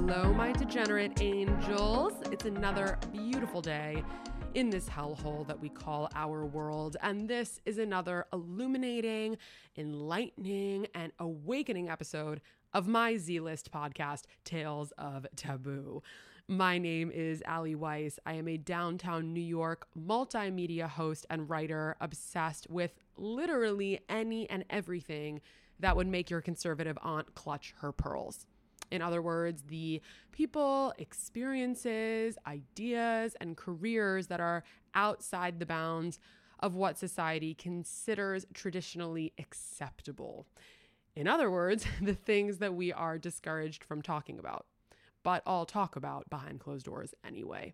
Hello, my degenerate angels. It's another beautiful day in this hellhole that we call our world. And this is another illuminating, enlightening, and awakening episode of my Z-List podcast, Tales of Taboo. My name is Allie Weiss. I am a downtown New York multimedia host and writer obsessed with literally any and everything that would make your conservative aunt clutch her pearls. In other words, the people, experiences, ideas, and careers that are outside the bounds of what society considers traditionally acceptable. In other words, the things that we are discouraged from talking about, but all talk about behind closed doors anyway.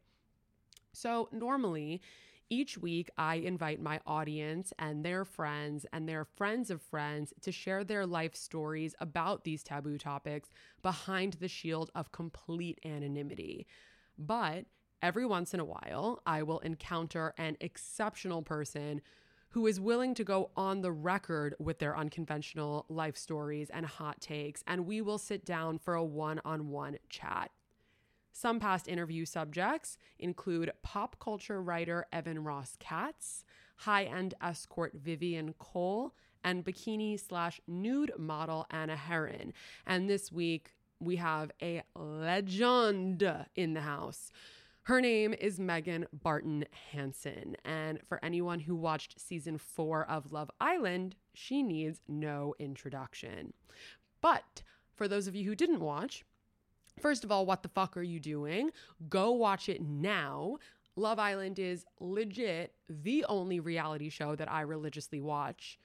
So normally, each week, I invite my audience and their friends of friends to share their life stories about these taboo topics behind the shield of complete anonymity. But every once in a while, I will encounter an exceptional person who is willing to go on the record with their unconventional life stories and hot takes, and we will sit down for a one-on-one chat. Some past interview subjects include pop culture writer Evan Ross Katz, high-end escort Vivian Cole, and bikini/nude model Anna Heron. And this week, we have a legend in the house. Her name is Megan Barton Hansen. And for anyone who watched season 4 of Love Island, she needs no introduction. But for those of you who didn't watch, first of all, what the fuck are you doing? Go watch it now. Love Island is legit the only reality show that I religiously watch.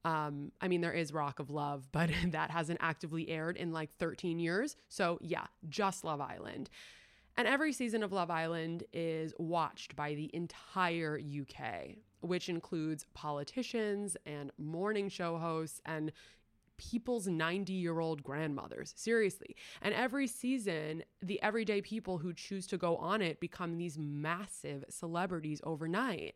There is Rock of Love, but that hasn't actively aired in like 13 years. So yeah, just Love Island. And every season of Love Island is watched by the entire UK, which includes politicians and morning show hosts and people's 90-year-old grandmothers. Seriously. And every season, the everyday people who choose to go on it become these massive celebrities overnight.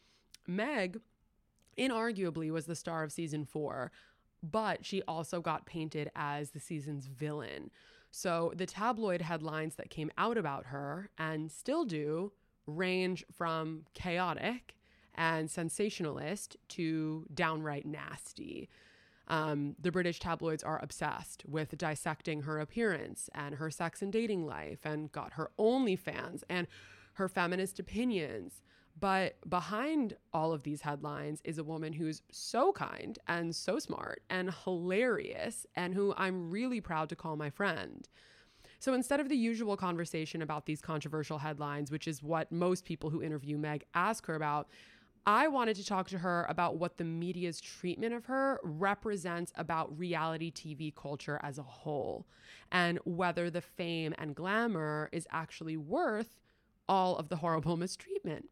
Meg, inarguably, was the star of season 4, but she also got painted as the season's villain. So the tabloid headlines that came out about her, and still do, range from chaotic and sensationalist to downright nasty. The British tabloids are obsessed with dissecting her appearance and her sex and dating life and got her OnlyFans and her feminist opinions. But behind all of these headlines is a woman who's so kind and so smart and hilarious and who I'm really proud to call my friend. So instead of the usual conversation about these controversial headlines, which is what most people who interview Meg ask her about, I wanted to talk to her about what the media's treatment of her represents about reality TV culture as a whole, and whether the fame and glamour is actually worth all of the horrible mistreatment.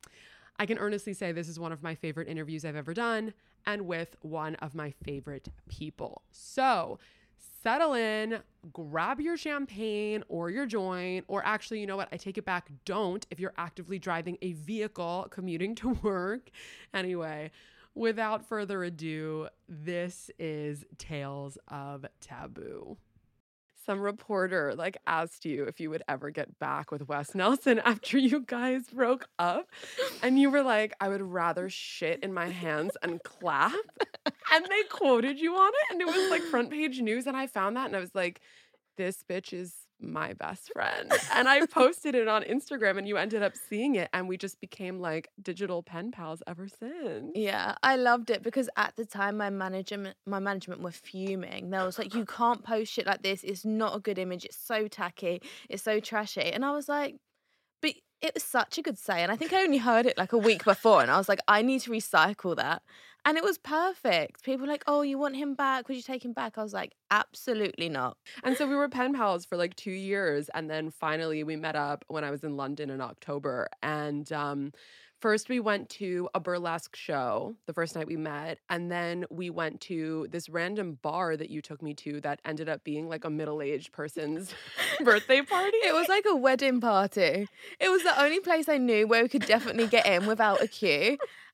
I can earnestly say this is one of my favorite interviews I've ever done, and with one of my favorite people. So settle in, grab your champagne or your joint, or actually, you know what? I take it back. Don't if you're actively driving a vehicle commuting to work. Anyway, without further ado, this is Tales of Taboo. Some reporter asked you if you would ever get back with Wes Nelson after you guys broke up. And you were like, I would rather shit in my hands and clap. And they quoted you on it. And it was front page news. And I found that and I was like, this bitch is my best friend. And I posted it on Instagram and you ended up seeing it. And we just became digital pen pals ever since. Yeah, I loved it because at the time my management were fuming. They was like, you can't post shit like this. It's not a good image. It's so tacky. It's so trashy. And I was like, but it was such a good say. And I think I only heard it a week before. And I was like, I need to recycle that. And it was perfect. People were like, oh, you want him back? Would you take him back? I was like, absolutely not. And so we were pen pals for 2 years. And then finally we met up when I was in London in October. And first we went to a burlesque show the first night we met. And then we went to this random bar that you took me to that ended up being a middle-aged person's birthday party. It was like a wedding party. It was the only place I knew where we could definitely get in without a queue.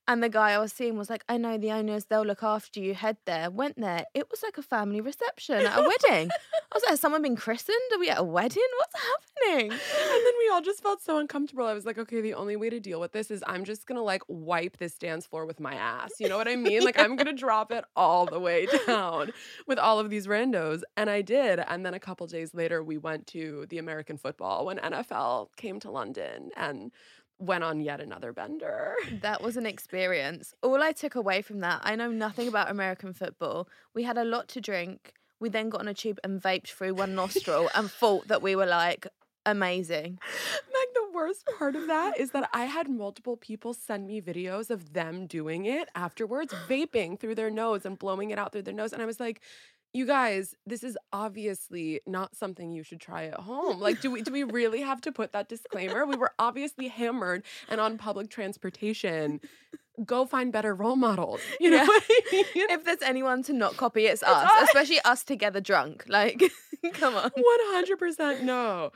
And the guy I was seeing was like, I know the owners, they'll look after you, head there. Went there. It was like a family reception at a wedding. I was like, has someone been christened? Are we at a wedding? What's happening? And then we all just felt so uncomfortable. I was like, okay, the only way to deal with this is I'm just going to like wipe this dance floor with my ass. You know what I mean? Like I'm going to drop it all the way down with all of these randos. And I did. And then a couple days later, we went to the American football when NFL came to London and went on yet another bender. That was an experience. All I took away from that, I know nothing about American football. We had a lot to drink. We then got on a tube and vaped through one nostril and thought that we were like amazing. Meg, the worst part of that is that I had multiple people send me videos of them doing it afterwards, vaping through their nose and blowing it out through their nose. And I was like, you guys, this is obviously not something you should try at home. Like, do we really have to put that disclaimer? We were obviously hammered and on public transportation. Go find better role models. You know what I mean? If there's anyone to not copy, it's us, especially us together drunk. Like, come on. 100% no.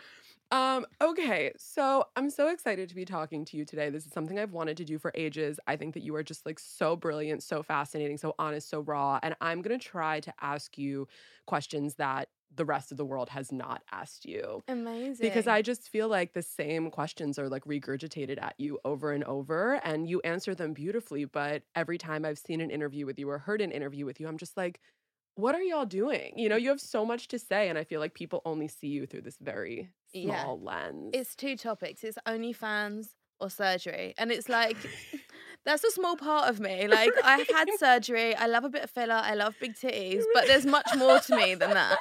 Okay, so I'm so excited to be talking to you today. This is something I've wanted to do for ages. I think that you are just like so brilliant, so fascinating, so honest, so raw. And I'm going to try to ask you questions that the rest of the world has not asked you. Amazing. Because I just feel like the same questions are like regurgitated at you over and over and you answer them beautifully. But every time I've seen an interview with you or heard an interview with you, I'm just like, what are y'all doing? You know, you have so much to say. And I feel like people only see you through this very small lens. It's two topics. It's OnlyFans or surgery. And it's like, that's a small part of me. Like, I've had surgery. I love a bit of filler. I love big titties. But there's much more to me than that.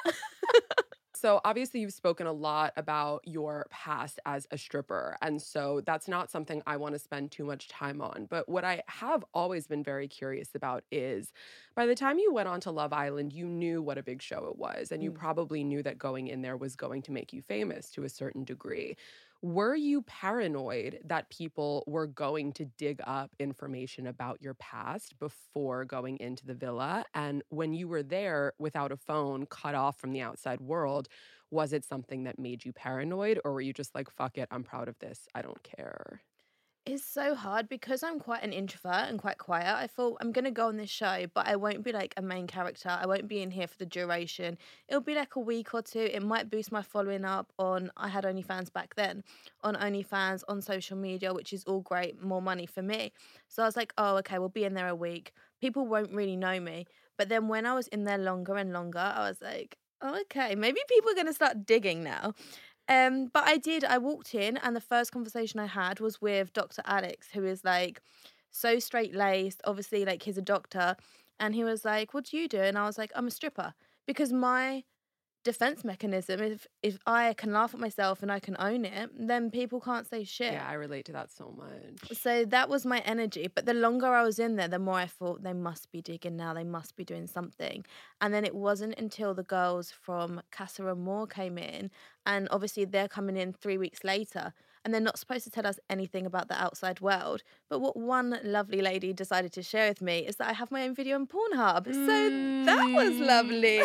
So obviously you've spoken a lot about your past as a stripper. And so that's not something I want to spend too much time on. But what I have always been very curious about is by the time you went on to Love Island, you knew what a big show it was. And you probably knew that going in there was going to make you famous to a certain degree. Were you paranoid that people were going to dig up information about your past before going into the villa? And when you were there without a phone, cut off from the outside world, was it something that made you paranoid? Or were you just like, fuck it, I'm proud of this, I don't care? It's so hard because I'm quite an introvert and quite quiet. I thought I'm going to go on this show, but I won't be like a main character. I won't be in here for the duration. It'll be like a week or two. It might boost my following up on, I had OnlyFans back then, on OnlyFans, on social media, which is all great, more money for me. So I was like, oh, okay, we'll be in there a week. People won't really know me. But then when I was in there longer and longer, I was like, oh, okay, maybe people are going to start digging now. But I walked in and the first conversation I had was with Dr. Alex, who is like so straight-laced, obviously like he's a doctor. And he was like, what do you do? And I was like, I'm a stripper. Because my defense mechanism, if I can laugh at myself and I can own it, then people can't say shit. Yeah, I relate to that so much. So that was my energy. But the longer I was in there, the more I thought they must be digging now. They must be doing something. And then it wasn't until the girls from Casa Amor came in, and obviously they're coming in 3 weeks later, and they're not supposed to tell us anything about the outside world. But what one lovely lady decided to share with me is that I have my own video on Pornhub. So that was lovely.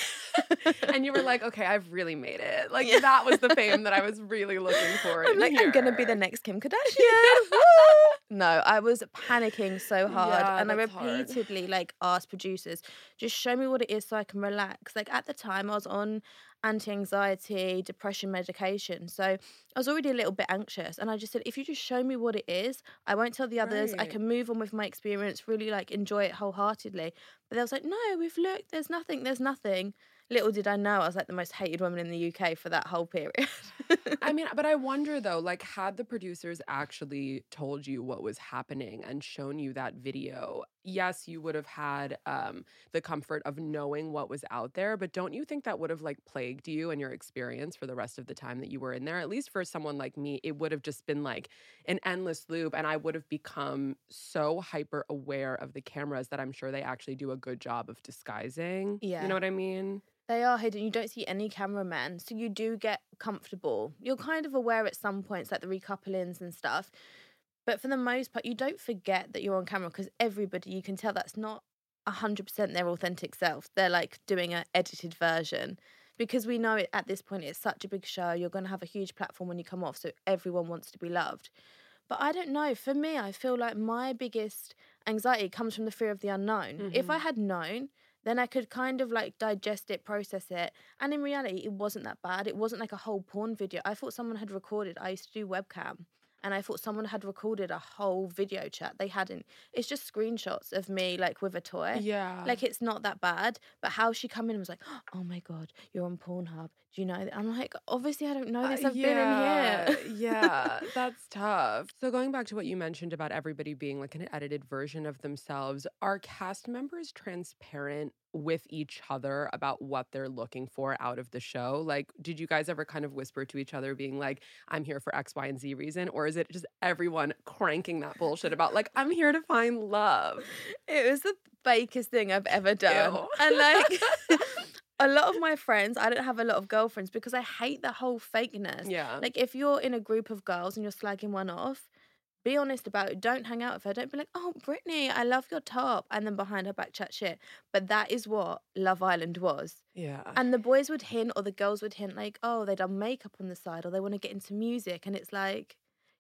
And you were like, okay, I've really made it. Like, that was the fame that I was really looking for. I'm like, I'm going to be the next Kim Kardashian. No, I was panicking so hard. And I repeatedly like asked producers, just show me what it is so I can relax. Like at the time I was on anti-anxiety, depression medication. So I was already a little bit anxious. And I just said, if you just show me what it is, I won't tell the others. I can move on with my experience, really like enjoy it wholeheartedly. But they was like, no, we've looked, there's nothing. Little did I know I was like the most hated woman in the UK for that whole period. I mean, but I wonder though, like had the producers actually told you what was happening and shown you that video, yes, you would have had the comfort of knowing what was out there, but don't you think that would have like plagued you and your experience for the rest of the time that you were in there? At least for someone like me, it would have just been like an endless loop and I would have become so hyper aware of the cameras that I'm sure they actually do a good job of disguising. Yeah. You know what I mean? They are hidden. You don't see any cameramen, so you do get comfortable. You're kind of aware at some points, like the recouplings and stuff. But for the most part, you don't forget that you're on camera because everybody, you can tell that's not 100% their authentic self. They're like doing an edited version. Because we know it at this point, it's such a big show. You're going to have a huge platform when you come off, so everyone wants to be loved. But I don't know. For me, I feel like my biggest anxiety comes from the fear of the unknown. If I had known, then I could kind of like digest it, process it. And in reality, it wasn't that bad. It wasn't like a whole porn video. I thought someone had recorded. I used to do webcam. And I thought someone had recorded a whole video chat. They hadn't. It's just screenshots of me like with a toy. Yeah. Like it's not that bad. But how she come in and was like, oh my God, you're on Pornhub. Do you know that? I'm like, obviously I don't know this. I've been in here. Yeah, that's tough. So going back to what you mentioned about everybody being like an edited version of themselves, are cast members transparent with each other about what they're looking for out of the show? Like, did you guys ever kind of whisper to each other being like, I'm here for X, Y, and Z reason? Or is it just everyone cranking that bullshit about like, I'm here to find love? It was the fakest thing I've ever done. Ew. And like a lot of my friends, I don't have a lot of girlfriends because I hate the whole fakeness. Yeah. Like if you're in a group of girls and you're slagging one off, be honest about it. Don't hang out with her. Don't be like, oh, Brittany, I love your top. And then behind her back chat shit. But that is what Love Island was. Yeah. And the boys would hint or the girls would hint like, oh, they done makeup on the side or they want to get into music. And it's like,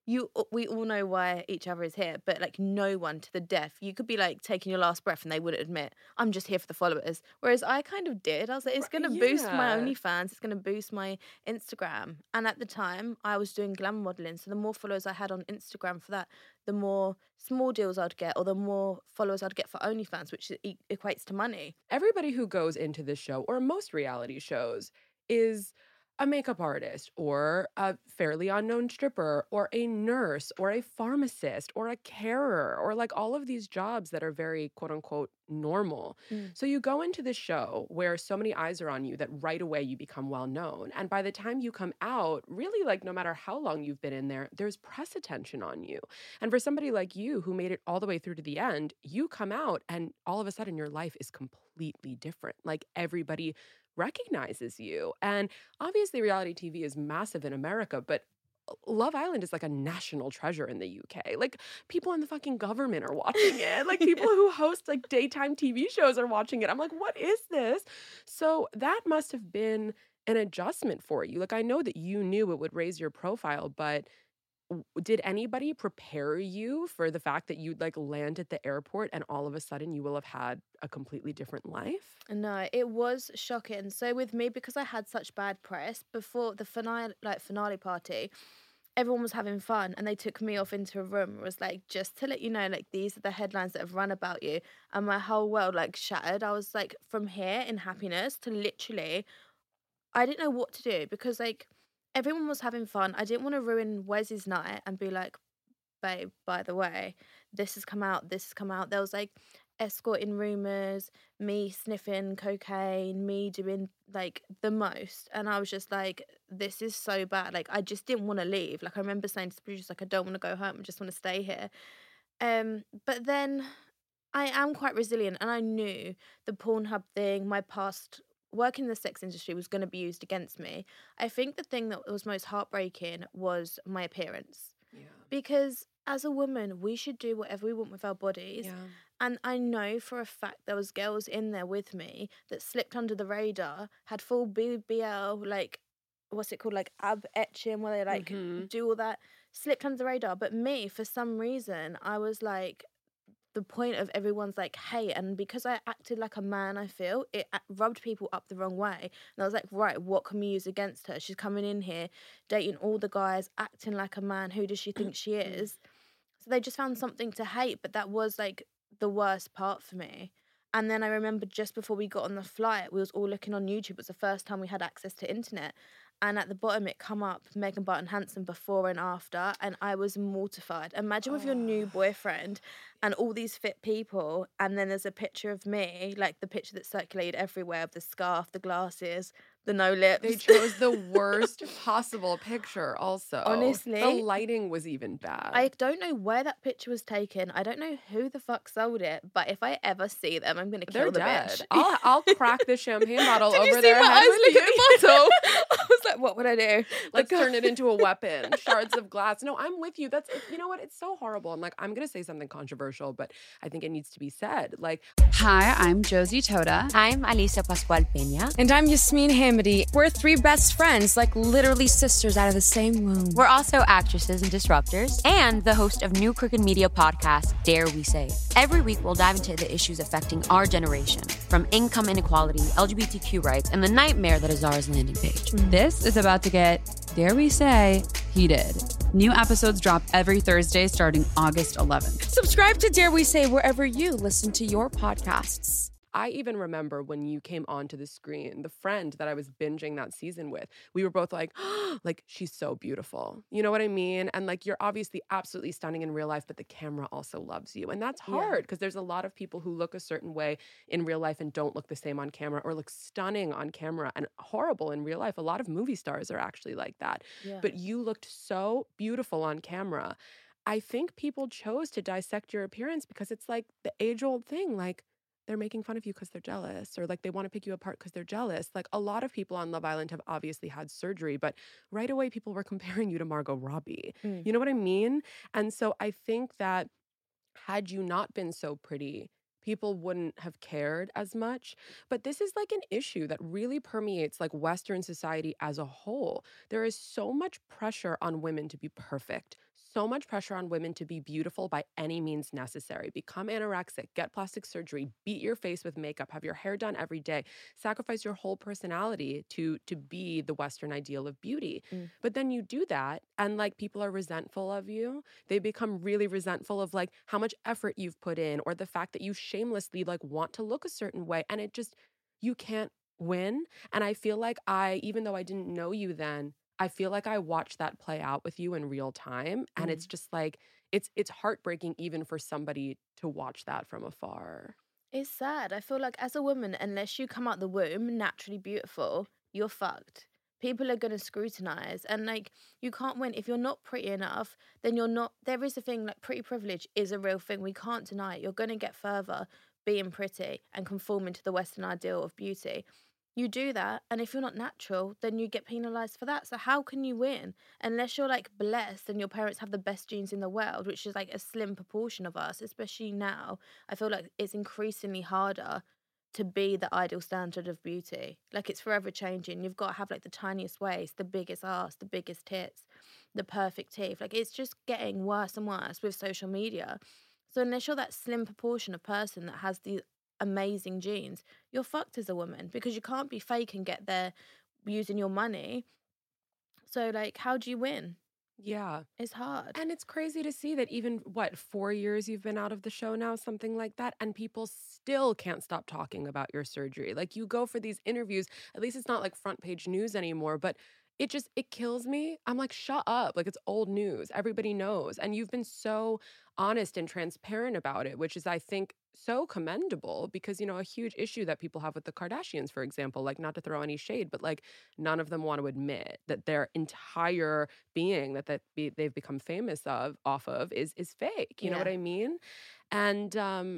we all know why each other is here, but like no one to the deaf. You could be like taking your last breath and they wouldn't admit, I'm just here for the followers. Whereas I kind of did. I was like, it's going to boost my OnlyFans. It's going to boost my Instagram. And at the time I was doing glam modeling. So the more followers I had on Instagram for that, the more small deals I'd get or the more followers I'd get for OnlyFans, which equates to money. Everybody who goes into this show or most reality shows is a makeup artist or a fairly unknown stripper or a nurse or a pharmacist or a carer or like all of these jobs that are very quote unquote normal. So you go into this show where so many eyes are on you that right away you become well known. And by the time you come out, really like no matter how long you've been in there, there's press attention on you. And for somebody like you who made it all the way through to the end, you come out and all of a sudden your life is completely different. Like everybody recognizes you. And obviously reality TV is massive in America, but Love Island is like a national treasure in the UK. Like people in the fucking government are watching it. Like people who host like daytime TV shows are watching it. I'm like, what is this? So that must have been an adjustment for you. Like I know that you knew it would raise your profile, but did anybody prepare you for the fact that you'd like land at the airport and all of a sudden you will have had a completely different life? No, it was shocking. So with me, because I had such bad press before the finale party, everyone was having fun and they took me off into a room. It was like, just to let you know, like these are the headlines that have run about you. And my whole world like shattered. I was like from here in happiness to literally, I didn't know what to do because like everyone was having fun. I didn't want to ruin Wes's night and be like, babe, by the way, this has come out. There was like escorting rumours, me sniffing cocaine, me doing like the most. And I was just like, this is so bad. Like, I just didn't want to leave. Like, I remember saying to the producer, like, I don't want to go home. I just want to stay here. But then I am quite resilient and I knew the Pornhub thing, my past working in the sex industry was going to be used against me. I think the thing that was most heartbreaking was my appearance. Yeah. Because as a woman, we should do whatever we want with our bodies. Yeah. And I know for a fact there was girls in there with me that slipped under the radar, had full BBL, like, what's it called, like ab etching, where they like do all that, slipped under the radar. But me, for some reason, I was like the point of everyone's like hate, and because I acted like a man, I feel it rubbed people up the wrong way. And I was like, right, what can we use against her? She's coming in here dating all the guys, acting like a man. Who does she think she is? So they just found something to hate, but that was like the worst part for me. And then I remember just before we got on the flight, we was all looking on YouTube. It was the first time we had access to internet. And at the bottom, it come up, Megan Barton Hanson before and after. And I was mortified. Imagine with your new boyfriend and all these fit people. And then there's a picture of me, like the picture that circulated everywhere of the scarf, the glasses, the no lips. They chose the worst possible picture also. Honestly. The lighting was even bad. I don't know where that picture was taken. I don't know who the fuck sold it. But if I ever see them, I'm going to kill the dead. bitch. I'll crack the champagne bottle Did over you see their my head eyes with look at you. the bottle? I was like, what would I do? Let's turn it into a weapon. Shards of glass. No, I'm with you. You know what? It's so horrible. And like, I'm going to say something controversial, but I think it needs to be said. Like, hi, I'm Josie Toda. I'm Alisa Pascual Peña. And I'm Yasmin Hamady. We're three best friends, like literally sisters out of the same womb. We're also actresses and disruptors, and the host of New Crooked Media podcast, Dare We Say. Every week, we'll dive into the issues affecting our generation, from income inequality, LGBTQ rights, and the nightmare that is Zara's landing page. This is about to get, dare we say, heated. New episodes drop every Thursday starting August 11th. Subscribe to Dare We Say wherever you listen to your podcasts. I even remember when you came onto the screen, the friend that I was binging that season with, we were both like, like, she's so beautiful. You know what I mean? And like, you're obviously absolutely stunning in real life, but the camera also loves you. And that's hard because there's a lot of people who look a certain way in real life and don't look the same on camera, or look stunning on camera and horrible in real life. A lot of movie stars are actually like that. Yeah. But you looked so beautiful on camera. I think people chose to dissect your appearance because it's like the age-old thing, like, they're making fun of you because they're jealous, or like they want to pick you apart because they're jealous. Like, a lot of people on Love Island have obviously had surgery, but right away people were comparing you to Margot Robbie. You know what I mean? And so I think that had you not been so pretty, people wouldn't have cared as much. But this is like an issue that really permeates like Western society as a whole. There is so much pressure on women to be perfect, so much pressure on women to be beautiful by any means necessary. Become anorexic, get plastic surgery, beat your face with makeup, have your hair done every day, sacrifice your whole personality to be the Western ideal of beauty. But then you do that and like people are resentful of you. They become really resentful of like how much effort you've put in, or the fact that you shamelessly like want to look a certain way, and it just, you can't win. And I feel like even though I didn't know you then, I feel like I watched that play out with you in real time. And it's just like, it's heartbreaking even for somebody to watch that from afar. It's sad. I feel like as a woman, unless you come out the womb naturally beautiful, you're fucked. People are going to scrutinize, and like, you can't win. If you're not pretty enough, then you're not. There is a thing like pretty privilege is a real thing. We can't deny it. You're going to get further being pretty and conforming to the Western ideal of beauty. You do that, and if you're not natural, then you get penalized for that. So how can you win unless you're like blessed and your parents have the best genes in the world, which is like a slim proportion of us, especially now. I feel like it's increasingly harder to be the ideal standard of beauty. Like, it's forever changing. You've got to have like the tiniest waist, the biggest ass, the biggest tits, the perfect teeth. Like, it's just getting worse and worse with social media. So unless you're that slim proportion of person that has these amazing genes, you're fucked as a woman, because you can't be fake and get there using your money. So like, how do you win? Yeah. It's hard. And it's crazy to see that even, 4 years you've been out of the show now, something like that, and people still can't stop talking about your surgery. Like, you go for these interviews, at least it's not like front page news anymore, but it kills me. I'm like, shut up. Like, it's old news. Everybody knows. And you've been so honest and transparent about it, which is, I think, so commendable, because, a huge issue that people have with the Kardashians, for example, like, not to throw any shade, but like, none of them want to admit that their entire being they've become famous off of is fake. You know what I mean? And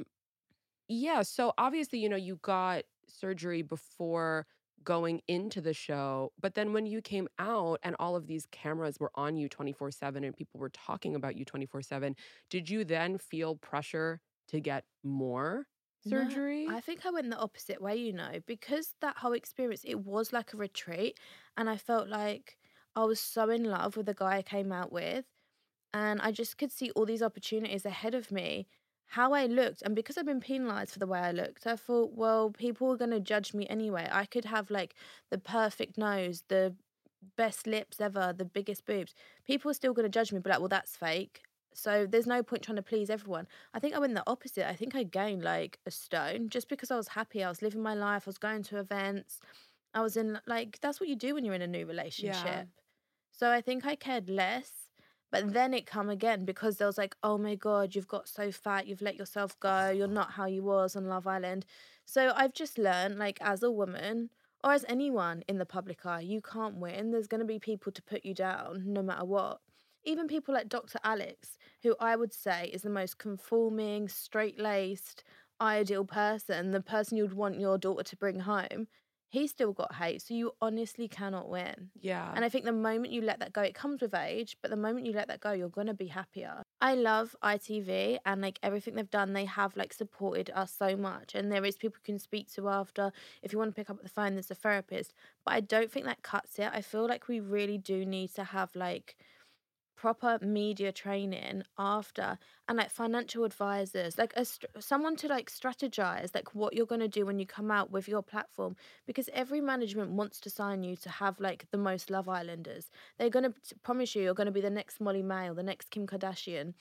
so obviously, you got surgery before going into the show, but then when you came out and all of these cameras were on you 24/7 and people were talking about you 24/7, did you then feel pressure to get more surgery? No, I think I went the opposite way, because that whole experience, it was like a retreat, and I felt like I was so in love with the guy I came out with, and I just could see all these opportunities ahead of me, how I looked. And because I've been penalized for the way I looked, I thought, well, people are going to judge me anyway. I could have like the perfect nose, the best lips ever, the biggest boobs. People are still going to judge me, but like, well, that's fake. So there's no point trying to please everyone. I think I went the opposite. I think I gained like a stone just because I was happy. I was living my life. I was going to events. I was in, like, that's what you do when you're in a new relationship. Yeah. So I think I cared less. But then it come again, because there was like, oh my God, you've got so fat, you've let yourself go, you're not how you was on Love Island. So I've just learned, like, as a woman, or as anyone in the public eye, you can't win. There's going to be people to put you down no matter what. Even people like Dr. Alex, who I would say is the most conforming, straight-laced, ideal person, the person you'd want your daughter to bring home. he still got hate. So you honestly cannot win. Yeah. And I think the moment you let that go, it comes with age, but the moment you let that go, you're going to be happier. I love ITV and like everything they've done. They have like supported us so much. And there is people you can speak to after. If you want to pick up the phone, there's a therapist. But I don't think that cuts it. I feel like we really do need to have like proper media training after, and like financial advisors, like someone to like strategize like what you're going to do when you come out with your platform, because every management wants to sign you to have like the most Love Islanders. They're going to promise you're going to be the next Molly May, the next Kim Kardashian.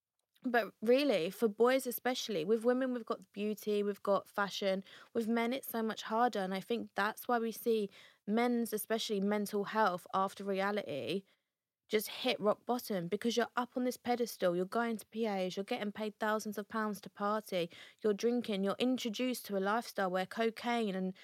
But really, for boys especially, with women we've got beauty, we've got fashion. With men it's so much harder, and I think that's why we see men's, especially mental health after reality, just hit rock bottom, because you're up on this pedestal, you're going to PAs, you're getting paid thousands of pounds to party, you're drinking, you're introduced to a lifestyle where cocaine and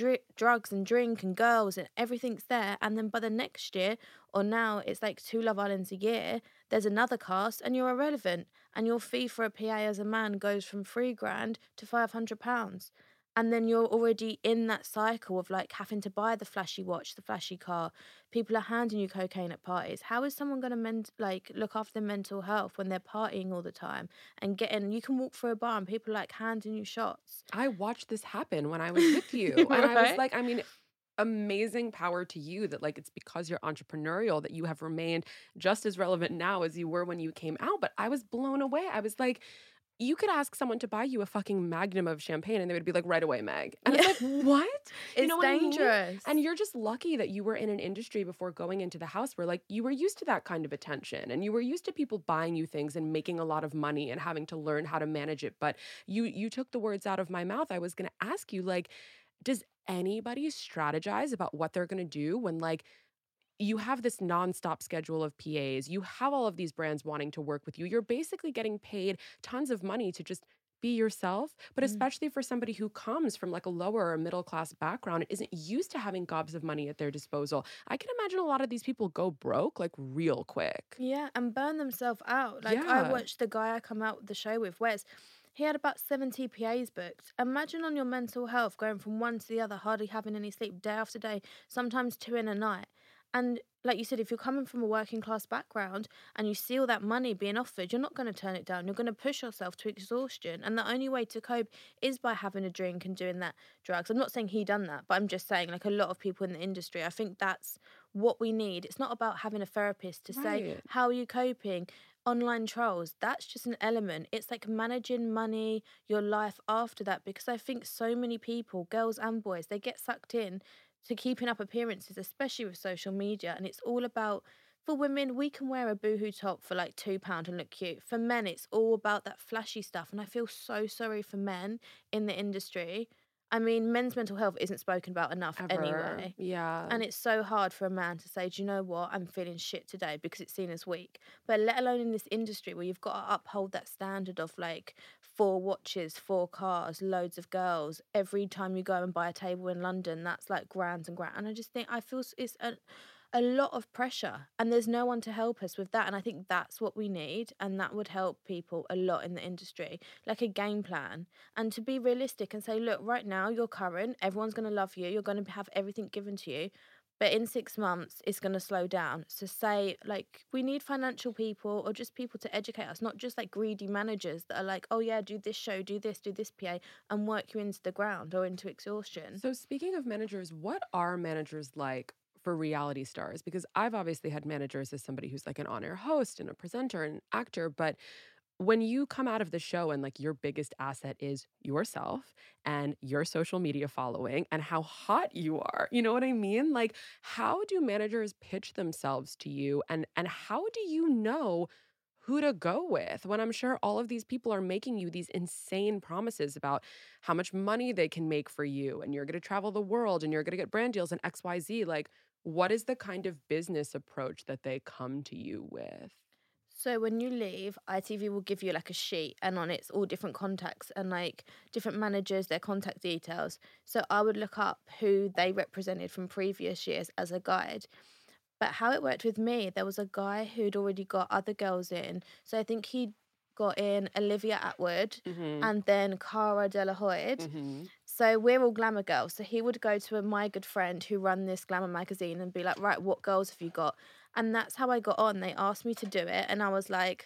drugs and drink and girls and everything's there, and then by the next year, or now it's like 2 Love Islands a year, there's another cast and you're irrelevant, and your fee for a PA as a man goes from £3,000 to £500. And then you're already in that cycle of like having to buy the flashy watch, the flashy car. People are handing you cocaine at parties. How is someone going to look after their mental health when they're partying all the time and getting? You can walk through a bar and people are like handing you shots. I watched this happen when I was with you. And I was like, I mean, amazing power to you that like it's because you're entrepreneurial that you have remained just as relevant now as you were when you came out. But I was blown away. I was like, you could ask someone to buy you a fucking magnum of champagne and they would be like, right away, Meg. And it's like, what? It's dangerous. And you're just lucky that you were in an industry before going into the house where like you were used to that kind of attention and you were used to people buying you things and making a lot of money and having to learn how to manage it. But you took the words out of my mouth. I was going to ask you, like, does anybody strategize about what they're going to do when like you have this nonstop schedule of PAs, you have all of these brands wanting to work with you, you're basically getting paid tons of money to just be yourself, but especially for somebody who comes from like a lower or middle class background and isn't used to having gobs of money at their disposal. I can imagine a lot of these people go broke like real quick. Yeah, and burn themselves out. Like I watched the guy I come out with the show with, Wes. He had about 70 PAs booked. Imagine on your mental health going from one to the other, hardly having any sleep day after day, sometimes 2 in a night. And like you said, if you're coming from a working class background and you see all that money being offered, you're not going to turn it down. You're going to push yourself to exhaustion. And the only way to cope is by having a drink and doing that drugs. I'm not saying he done that, but I'm just saying like a lot of people in the industry, I think that's what we need. It's not about having a therapist to say, how are you coping? Online trolls, that's just an element. It's like managing money, your life after that, because I think so many people, girls and boys, they get sucked in to keeping up appearances, especially with social media. And it's all about, for women, we can wear a boohoo top for like £2 and look cute. For men, it's all about that flashy stuff. And I feel so sorry for men in the industry. I mean, men's mental health isn't spoken about enough anyway. Yeah. And it's so hard for a man to say, do you know what, I'm feeling shit today, because it's seen as weak. But let alone in this industry where you've got to uphold that standard of like 4 watches, 4 cars, loads of girls. Every time you go and buy a table in London, that's like grand and grand. And I just think, I feel it's a lot of pressure, and there's no one to help us with that. And I think that's what we need, and that would help people a lot in the industry, like a game plan, and to be realistic and say, look, right now you're current, everyone's going to love you, you're going to have everything given to you, but in 6 months it's going to slow down. So say like we need financial people, or just people to educate us, not just like greedy managers that are like, oh yeah, do this show, do this PA, and work you into the ground or into exhaustion. So speaking of managers, what are managers like for reality stars? Because I've obviously had managers as somebody who's like an on-air host and a presenter and actor, but when you come out of the show and like your biggest asset is yourself and your social media following and how hot you are, you know what I mean? Like, how do managers pitch themselves to you, and how do you know who to go with when I'm sure all of these people are making you these insane promises about how much money they can make for you, and you're going to travel the world and you're going to get brand deals and XYZ? Like, what is the kind of business approach that they come to you with? So when you leave, ITV will give you like a sheet, and on it's all different contacts and like different managers, their contact details. So I would look up who they represented from previous years as a guide. But how it worked with me, there was a guy who'd already got other girls in. So I think he'd got in Olivia Attwood and then Cara Delahoyde. So we're all glamour girls. So he would go to my good friend who run this glamour magazine and be like, right, what girls have you got? And that's how I got on. They asked me to do it. And I was like,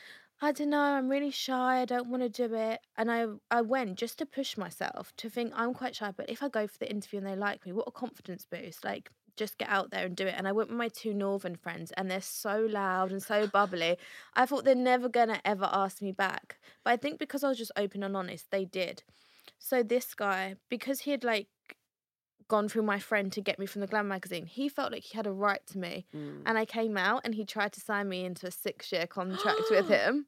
I don't know, I'm really shy. I don't want to do it. And I went just to push myself to think I'm quite shy. But if I go for the interview and they like me, what a confidence boost. Like, just get out there and do it. And I went with my 2 northern friends and they're so loud and so bubbly. I thought they're never going to ever ask me back. But I think because I was just open and honest, they did. So this guy, because he had like gone through my friend to get me from the Glam magazine, he felt like he had a right to me. And I came out and he tried to sign me into a 6-year contract with him.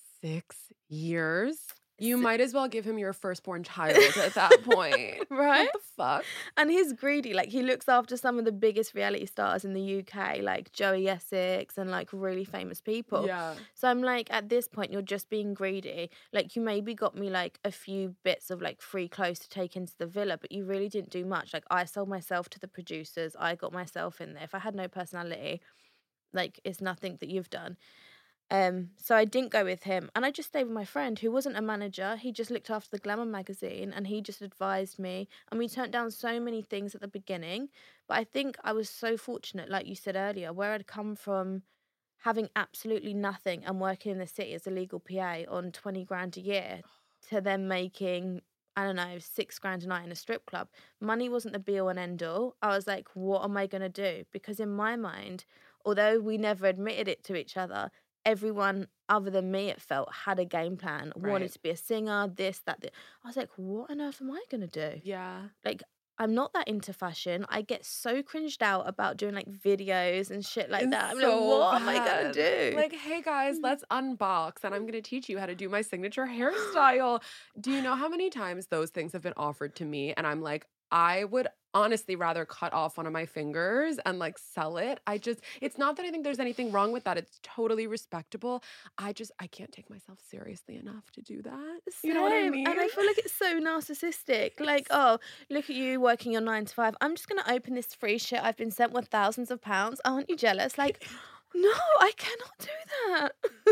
6 years? You might as well give him your firstborn child at that point. Right? What the fuck? And he's greedy. Like, he looks after some of the biggest reality stars in the UK, like Joey Essex and like really famous people. Yeah. So I'm like, at this point, you're just being greedy. Like, you maybe got me like a few bits of like free clothes to take into the villa, but you really didn't do much. Like, I sold myself to the producers. I got myself in there. If I had no personality, like, it's nothing that you've done. So I didn't go with him and I just stayed with my friend who wasn't a manager. He just looked after the Glamour magazine and he just advised me, and we turned down so many things at the beginning. But I think I was so fortunate, like you said earlier, where I'd come from having absolutely nothing and working in the city as a legal PA on 20 grand a year to then making, I don't know, 6 grand a night in a strip club. Money wasn't the be all and end all. I was like, what am I going to do? Because in my mind, although we never admitted it to each other, everyone other than me, it felt, had a game plan, wanted to be a singer, this, that. I was like, what on earth am I going to do? Yeah. Like, I'm not that into fashion. I get so cringed out about doing like videos and shit like that. I'm like, what am I going to do? Like, hey guys, let's unbox and I'm going to teach you how to do my signature hairstyle. Do you know how many times those things have been offered to me? And I'm like, I would honestly rather cut off one of my fingers and like sell it. It's not that I think there's anything wrong with that. It's totally respectable. I can't take myself seriously enough to do that. Same. You know what I mean? And I feel like it's so narcissistic. Like, oh, look at you working your 9 to 5. I'm just going to open this free shit I've been sent with thousands of pounds. Aren't you jealous? Like, no, I cannot do that.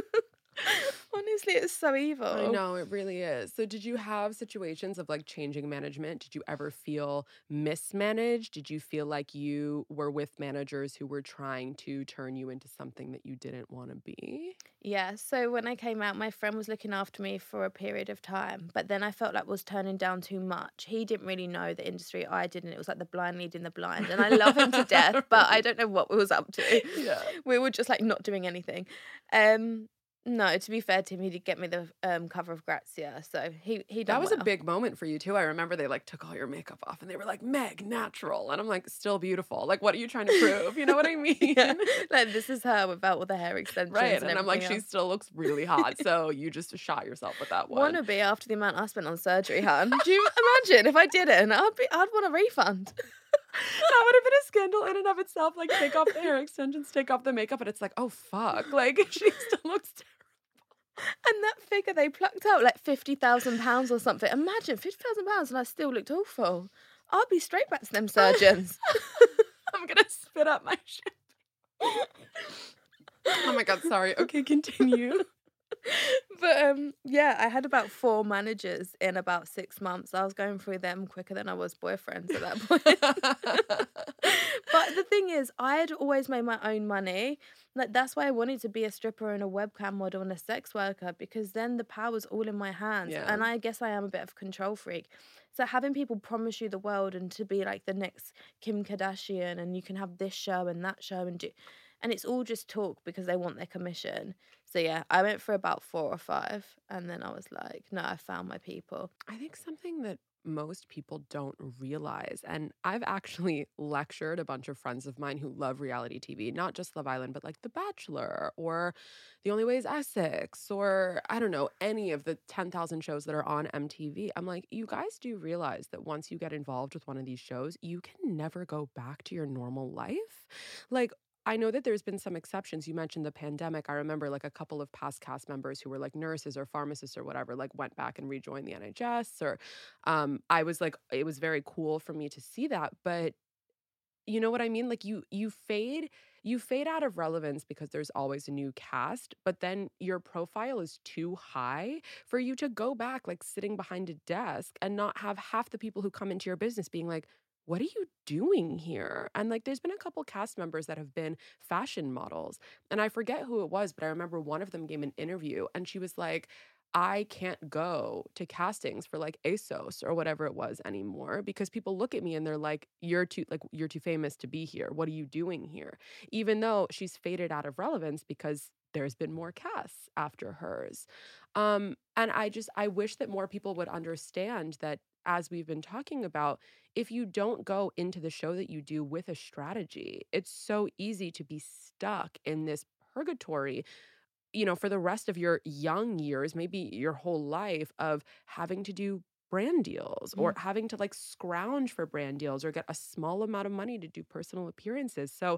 Honestly, it's so evil. I know, it really is. So did you have situations of like changing management? Did you ever feel mismanaged? Did you feel like you were with managers who were trying to turn you into something that you didn't want to be? Yeah, so when I came out, my friend was looking after me for a period of time, but then I felt like I was turning down too much. He didn't really know the industry, I didn't. It was like the blind leading the blind, and I love him to death, but I don't know what we was up to. Yeah. We were just like not doing anything. No, to be fair to him, he did get me the cover of Grazia, so he done That was well. a big moment for you too. I remember they like took all your makeup off and they were like, Meg, natural. And I'm like, still beautiful. Like, what are you trying to prove? You know what I mean? Yeah. Like, this is her without all the hair extensions. Right. And I'm like, everything she else. still looks really hot. So you just shot yourself with that one. Wannabe after the amount I spent on surgery, hun. Do you imagine if I didn't? I'd want a refund. That would have been a scandal in and of itself. Like, take off the hair extensions, take off the makeup, and it's like, oh fuck. Like, she still looks terrible. And that figure they plucked out, like £50,000 or something. Imagine £50,000 and I still looked awful. I'll be straight back to them surgeons. I'm gonna spit up my shit. Oh my god, sorry. Okay, continue. But yeah, I had about 4 managers in about 6 months. I was going through them quicker than I was boyfriends at that point. But the thing is, I had always made my own money. Like, that's why I wanted to be a stripper and a webcam model and a sex worker, because then the power's all in my hands. Yeah. And I guess I am a bit of a control freak. So having people promise you the world and to be like the next Kim Kardashian and you can have this show and that show and it's all just talk because they want their commission. So yeah, I went for about 4 or 5 and then I was like, no, I found my people. I think something that most people don't realize, and I've actually lectured a bunch of friends of mine who love reality TV, not just Love Island, but like The Bachelor or The Only Way is Essex, or I don't know, any of the 10,000 shows that are on MTV. I'm like, you guys do realize that once you get involved with one of these shows, you can never go back to your normal life? Like, I know that there's been some exceptions. You mentioned the pandemic. I remember like a couple of past cast members who were like nurses or pharmacists or whatever, like went back and rejoined the NHS, or I was like, it was very cool for me to see that. But you know what I mean? Like you fade out of relevance because there's always a new cast, but then your profile is too high for you to go back like sitting behind a desk and not have half the people who come into your business being like, what are you doing here? And like there's been a couple cast members that have been fashion models. And I forget who it was, but I remember one of them gave an interview and she was like, I can't go to castings for like ASOS or whatever it was anymore because people look at me and they're like, you're too famous to be here. What are you doing here? Even though she's faded out of relevance because there's been more casts after hers. And I wish that more people would understand that, as we've been talking about, if you don't go into the show that you do with a strategy, it's so easy to be stuck in this purgatory, for the rest of your young years, maybe your whole life, of having to do brand deals or having to like scrounge for brand deals or get a small amount of money to do personal appearances. So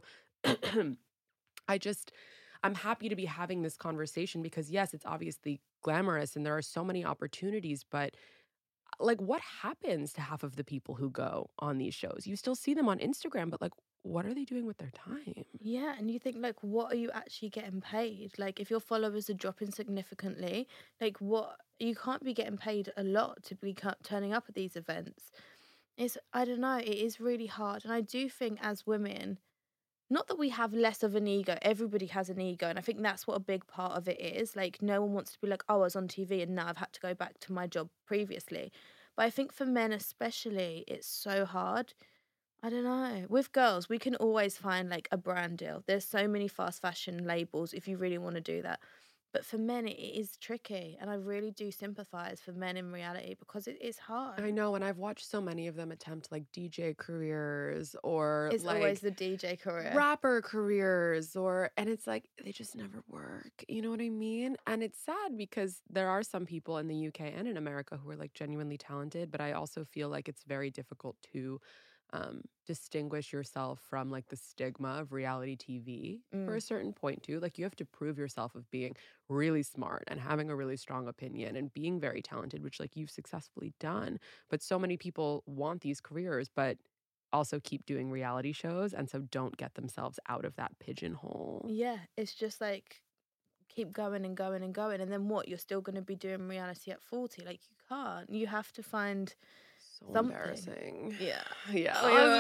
I'm happy to be having this conversation because yes, it's obviously glamorous and there are so many opportunities, but like what happens to half of the people who go on these shows? You still see them on Instagram, but like what are they doing with their time? Yeah, and you think, like, what are you actually getting paid? Like, if your followers are dropping significantly, like, you can't be getting paid a lot to be turning up at these events. I don't know, it is really hard. And I do think as women, not that we have less of an ego, everybody has an ego. And I think that's what a big part of it is. Like, no one wants to be like, oh, I was on TV and now I've had to go back to my job previously. But I think for men especially, it's so hard. I don't know. With girls, we can always find like a brand deal. There's so many fast fashion labels if you really want to do that. But for men, it is tricky. And I really do sympathize for men in reality because it is hard. I know. And I've watched so many of them attempt like DJ careers or it's like always the DJ career, rapper careers, and it's like they just never work. You know what I mean? And it's sad because there are some people in the UK and in America who are like genuinely talented. But I also feel like it's very difficult to distinguish yourself from like the stigma of reality TV for a certain point too. Like you have to prove yourself of being really smart and having a really strong opinion and being very talented, which like you've successfully done. But so many people want these careers, but also keep doing reality shows and so don't get themselves out of that pigeonhole. Yeah, it's just like keep going and going and going. And then what? You're still going to be doing reality at 40. Like you can't. You have to find So something. Embarrassing. Yeah. Yeah.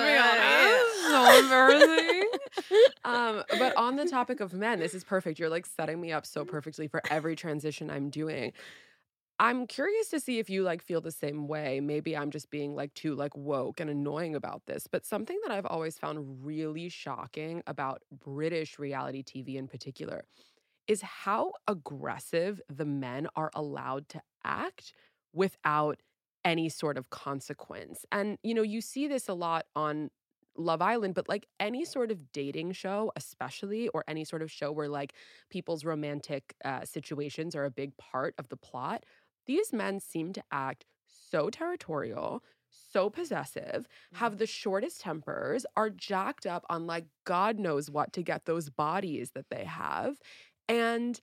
Oh, Let's be honest. So embarrassing. But on the topic of men, this is perfect. You're like setting me up so perfectly for every transition I'm doing. I'm curious to see if you like feel the same way. Maybe I'm just being like too like woke and annoying about this, but something that I've always found really shocking about British reality TV in particular is how aggressive the men are allowed to act without any sort of consequence. And, you see this a lot on Love Island, but like any sort of dating show, especially, or any sort of show where like people's romantic situations are a big part of the plot, these men seem to act so territorial, so possessive, have the shortest tempers, are jacked up on like God knows what to get those bodies that they have. And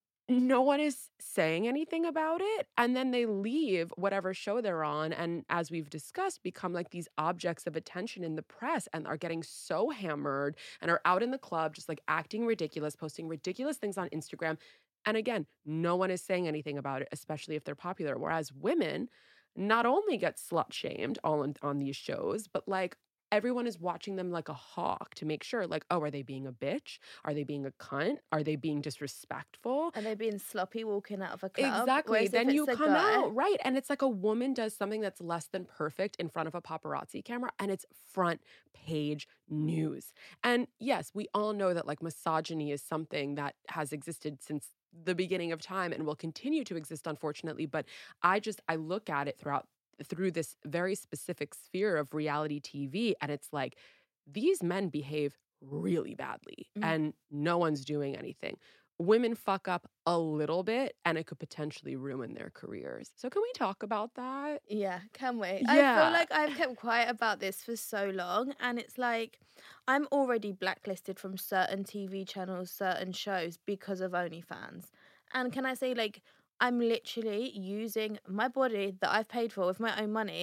no one is saying anything about it. And then they leave whatever show they're on. And as we've discussed, become like these objects of attention in the press and are getting so hammered and are out in the club, just like acting ridiculous, posting ridiculous things on Instagram. And again, no one is saying anything about it, especially if they're popular. Whereas women not only get slut shamed on these shows, but like everyone is watching them like a hawk to make sure, like, oh, are they being a bitch? Are they being a cunt? Are they being disrespectful? Are they being sloppy walking out of a club? Exactly. Then you come out, right? And it's like a woman does something that's less than perfect in front of a paparazzi camera and it's front page news. And yes, we all know that like misogyny is something that has existed since the beginning of time and will continue to exist, unfortunately. But I look at it through this very specific sphere of reality TV. And it's like, these men behave really badly and no one's doing anything. Women fuck up a little bit and it could potentially ruin their careers. So can we talk about that? Yeah, can we? Yeah. I feel like I've kept quiet about this for so long. And it's like, I'm already blacklisted from certain TV channels, certain shows because of OnlyFans. And can I say, like, I'm literally using my body that I've paid for with my own money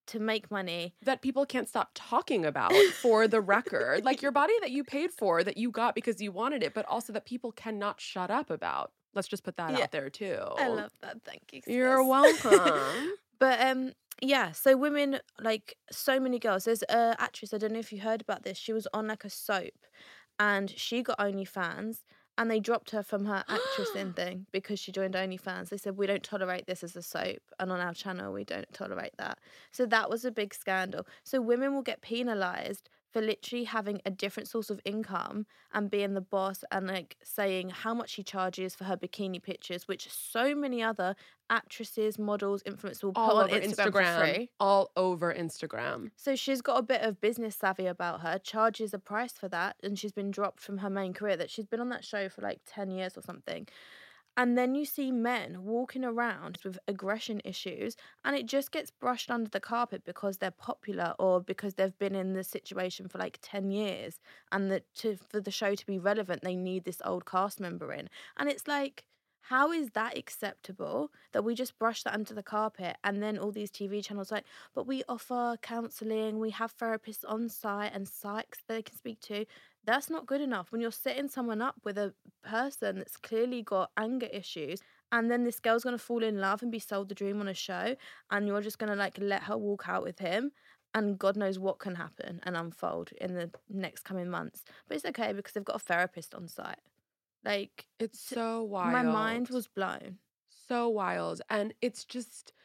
to make money. That people can't stop talking about for the record. Like your body that you paid for, that you got because you wanted it, but also that people cannot shut up about. Let's just put that Yeah. out there too. I love that. Thank you. You're sis. welcome. But yeah, so women, like so many girls. There's a actress, I don't know if you heard about this. She was on like a soap and she got OnlyFans and they dropped her from her actressing thing because she joined OnlyFans. They said, we don't tolerate this as a soap and on our channel we don't tolerate that. So that was a big scandal. So women will get penalised for literally having a different source of income and being the boss and like saying how much she charges for her bikini pictures, which so many other actresses, models, influencers will put All on over Instagram for free. All over Instagram. So she's got a bit of business savvy about her, charges a price for that, and she's been dropped from her main career that she's been on that show for like 10 years or something. And then you see men walking around with aggression issues and it just gets brushed under the carpet because they're popular or because they've been in this situation for like 10 years and that for the show to be relevant, they need this old cast member in. And it's like, how is that acceptable that we just brush that under the carpet and then all these TV channels like, but we offer counselling, we have therapists on site and psychs they can speak to. That's not good enough when you're setting someone up with a person that's clearly got anger issues and then this girl's going to fall in love and be sold the dream on a show and you're just going to like let her walk out with him and God knows what can happen and unfold in the next coming months. But it's okay because they've got a therapist on site. Like, It's so wild. my mind was blown. So wild. And it's just,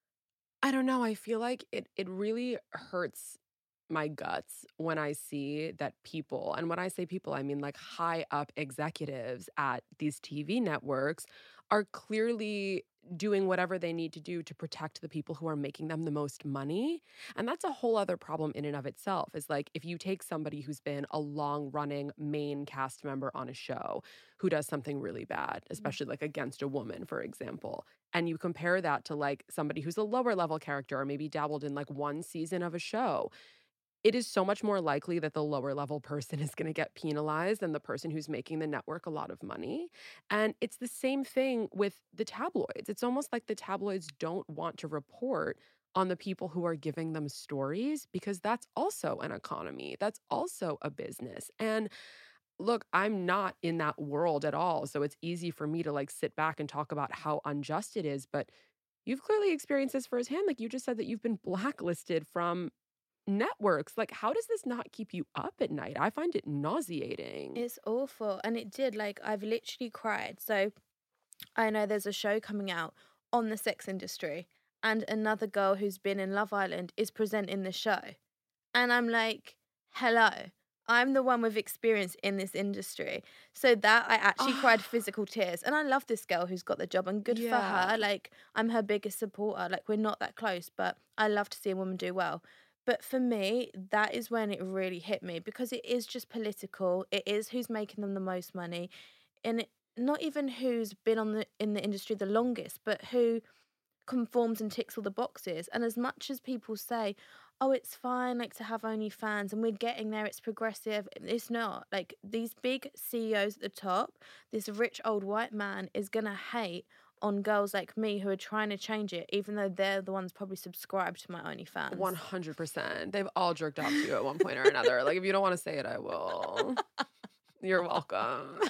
I don't know. I feel like it really hurts my guts when I see that people, and when I say people, I mean like high up executives at these TV networks are clearly doing whatever they need to do to protect the people who are making them the most money. And that's a whole other problem in and of itself, is like if you take somebody who's been a long running main cast member on a show who does something really bad, especially like against a woman, for example, and you compare that to like somebody who's a lower level character or maybe dabbled in like one season of a show, it is so much more likely that the lower level person is going to get penalized than the person who's making the network a lot of money. And it's the same thing with the tabloids. It's almost like the tabloids don't want to report on the people who are giving them stories because that's also an economy. That's also a business. And look, I'm not in that world at all. So it's easy for me to like sit back and talk about how unjust it is. But you've clearly experienced this firsthand. Like you just said that you've been blacklisted from networks. Like, how does this not keep you up at night? I find it nauseating. It's awful. And it did. Like, I've literally cried. So I know there's a show coming out on the sex industry, and another girl who's been in Love Island is presenting the show. And I'm like, hello. I'm the one with experience in this industry. So that I actually cried physical tears. And I love this girl who's got the job and good for her. Like, I'm her biggest supporter. Like, we're not that close, but I love to see a woman do well. But for me, that is when it really hit me because it is just political. It is who's making them the most money. And not even who's been in the industry the longest, but who conforms and ticks all the boxes. And as much as people say, oh, it's fine like to have OnlyFans and we're getting there, it's progressive, it's not. Like these big CEOs at the top, this rich old white man is going to hate on girls like me who are trying to change it, even though they're the ones probably subscribed to my OnlyFans. 100%. They've all jerked off to you at one point or another. Like, if you don't want to say it, I will. You're welcome.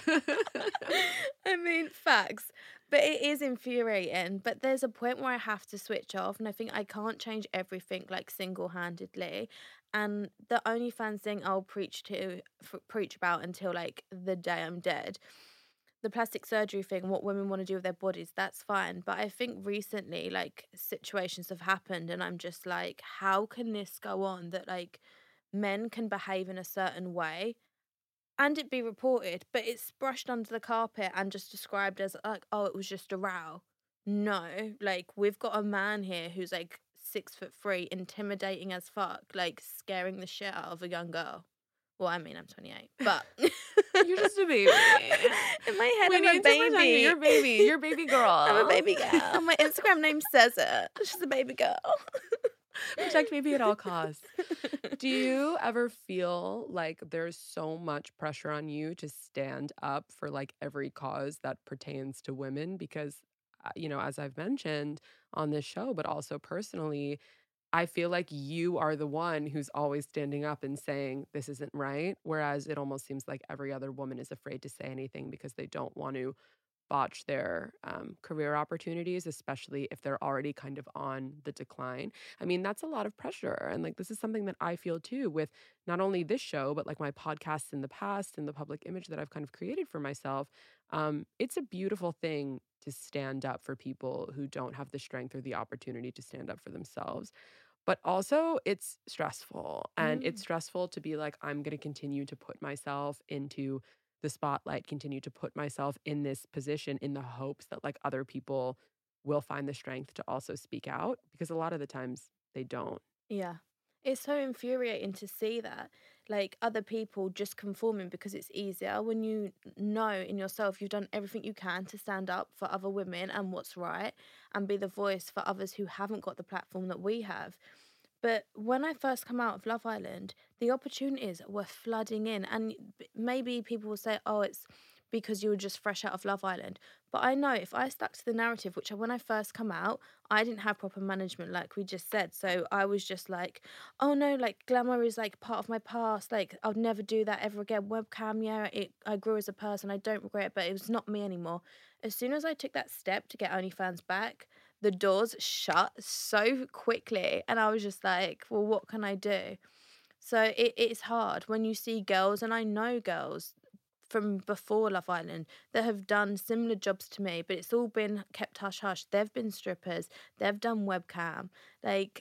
I mean, facts. But it is infuriating. But there's a point where I have to switch off. And I think I can't change everything like single-handedly. And the OnlyFans thing I'll preach about until like the day I'm dead. The plastic surgery thing, what women want to do with their bodies, that's fine. But I think recently, like, situations have happened and I'm just like, how can this go on that, like, men can behave in a certain way and it be reported, but it's brushed under the carpet and just described as, like, oh, it was just a row. No, like, we've got a man here who's, like, 6'3", intimidating as fuck, like, scaring the shit out of a young girl. Well, I mean, I'm 28, but... You're just a baby. In my head, I'm a baby. You're a baby. You're a baby girl. I'm a baby girl. My Instagram name says it. She's a baby girl. Protect baby at all costs. Do you ever feel like there's so much pressure on you to stand up for like every cause that pertains to women? Because, you know, as I've mentioned on this show, but also personally, I feel like you are the one who's always standing up and saying this isn't right. Whereas it almost seems like every other woman is afraid to say anything because they don't want to botch their career opportunities, especially if they're already kind of on the decline. I mean, that's a lot of pressure. And like, this is something that I feel too with not only this show, but like my podcasts in the past and the public image that I've kind of created for myself. It's a beautiful thing to stand up for people who don't have the strength or the opportunity to stand up for themselves. But also, it's stressful. And it's stressful to be like, I'm going to continue to put myself into the spotlight, continue to put myself in this position in the hopes that like other people will find the strength to also speak out, because a lot of the times they don't. Yeah. It's so infuriating to see that, like, other people just conforming because it's easier when you know in yourself you've done everything you can to stand up for other women and what's right and be the voice for others who haven't got the platform that we have. But when I first come out of Love Island, the opportunities were flooding in. And maybe people will say, oh, it's because you were just fresh out of Love Island. But I know if I stuck to the narrative, which when I first come out, I didn't have proper management, like we just said. So I was just like, oh no, like glamour is like part of my past. Like I'll never do that ever again. Webcam, yeah, I grew as a person. I don't regret it, but it was not me anymore. As soon as I took that step to get OnlyFans back, the doors shut so quickly. And I was just like, well, what can I do? So it's hard when you see girls, and I know girls from before Love Island that have done similar jobs to me, but it's all been kept hush-hush. They've been strippers. They've done webcam. Like,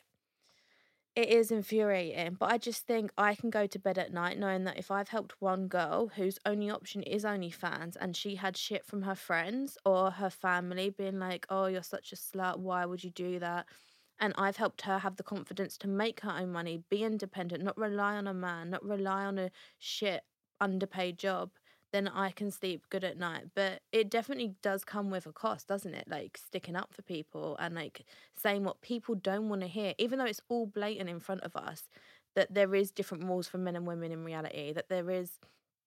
it is infuriating, but I just think I can go to bed at night knowing that if I've helped one girl whose only option is OnlyFans and she had shit from her friends or her family being like, oh, you're such a slut, why would you do that? And I've helped her have the confidence to make her own money, be independent, not rely on a man, not rely on a shit underpaid job, then I can sleep good at night. But it definitely does come with a cost, doesn't it? Like sticking up for people and like saying what people don't want to hear, even though it's all blatant in front of us, that there is different rules for men and women in reality, that there is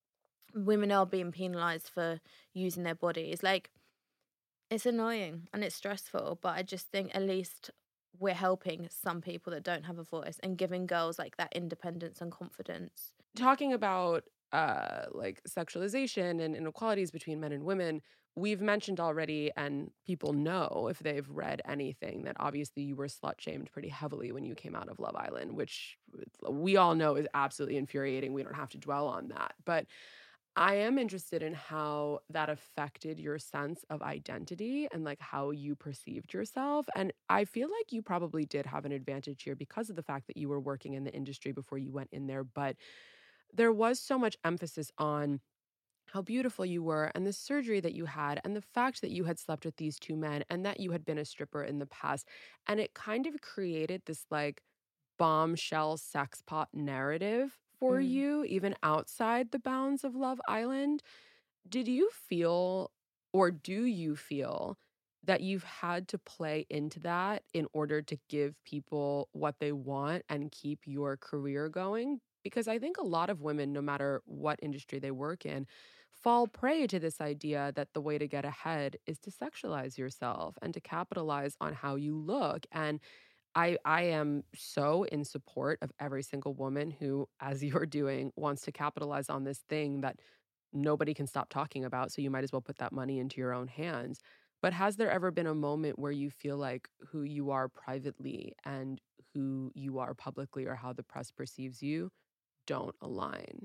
women are being penalised for using their bodies. Like, it's annoying and it's stressful, but I just think at least we're helping some people that don't have a voice and giving girls like that independence and confidence. Talking about like sexualization and inequalities between men and women, we've mentioned already, and people know if they've read anything, that obviously you were slut shamed pretty heavily when you came out of Love Island, which we all know is absolutely infuriating. We don't have to dwell on that. But I am interested in how that affected your sense of identity and like how you perceived yourself. And I feel like you probably did have an advantage here because of the fact that you were working in the industry before you went in there. But there was so much emphasis on how beautiful you were and the surgery that you had and the fact that you had slept with these two men and that you had been a stripper in the past. And it kind of created this like bombshell sex pot narrative for you, even outside the bounds of Love Island. Did you feel, or do you feel, that you've had to play into that in order to give people what they want and keep your career going? Because I think a lot of women, no matter what industry they work in, fall prey to this idea that the way to get ahead is to sexualize yourself and to capitalize on how you look. And I am so in support of every single woman who, as you're doing, wants to capitalize on this thing that nobody can stop talking about. So you might as well put that money into your own hands. But has there ever been a moment where you feel like who you are privately and who you are publicly, or how the press perceives you, don't align?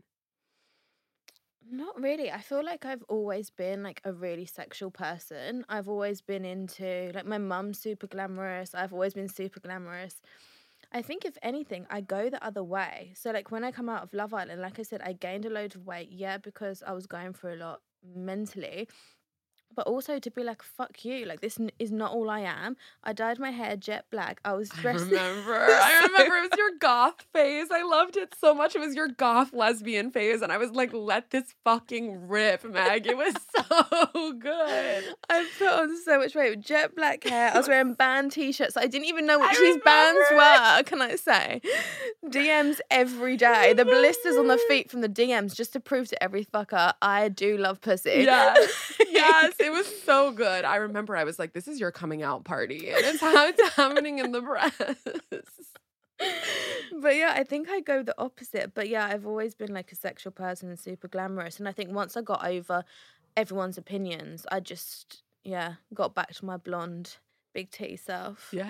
Not really. I feel like I've always been like a really sexual person. I've always been into, like, my mum's super glamorous. I've always been super glamorous. I think if anything, I go the other way. So like when I come out of Love Island, like I said, I gained a load of weight, yeah, because I was going through a lot mentally. But also to be like, fuck you, like this is not all I am. I dyed my hair jet black. I was dressed. I remember it was your goth phase. I loved it so much. It was your goth lesbian phase, and I was like, let this fucking rip, Meg. It was so good. I put on so much weight with jet black hair. I was wearing band t-shirts. I didn't even know what these bands were, can I say? DMs every day. The blisters on the feet from the DMs, just to prove to every fucker I do love pussy. Yes, it was so good. I remember I was like, this is your coming out party, and it's how it's happening in the press. But yeah, I think I go the opposite. But yeah, I've always been like a sexual person and super glamorous. And I think once I got over everyone's opinions, I just, got back to my blonde, big titty self. Yeah.